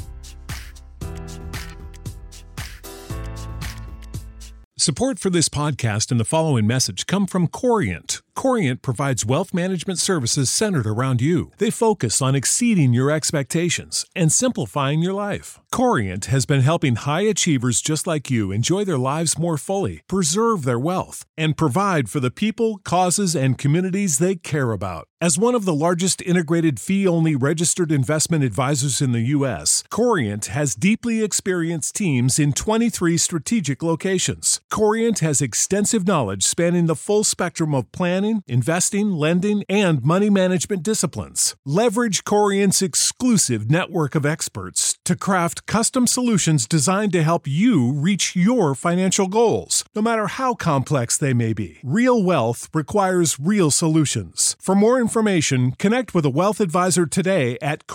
Support for this podcast and the following message come from Corient. Corient provides wealth management services centered around you. They focus on exceeding your expectations and simplifying your life. Corient has been helping high achievers just like you enjoy their lives more fully, preserve their wealth, and provide for the people, causes, and communities they care about. As one of the largest integrated fee-only registered investment advisors in the U.S., Corient has deeply experienced teams in 23 strategic locations. Corient has extensive knowledge spanning the full spectrum of planning, investing, lending, and money management disciplines. Leverage Corient's exclusive network of experts to craft custom solutions designed to help you reach your financial goals, no matter how complex they may be. Real wealth requires real solutions. For more information, connect with a wealth advisor today at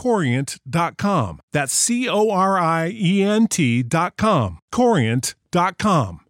Corient.com. That's Corient.com. Corient.com.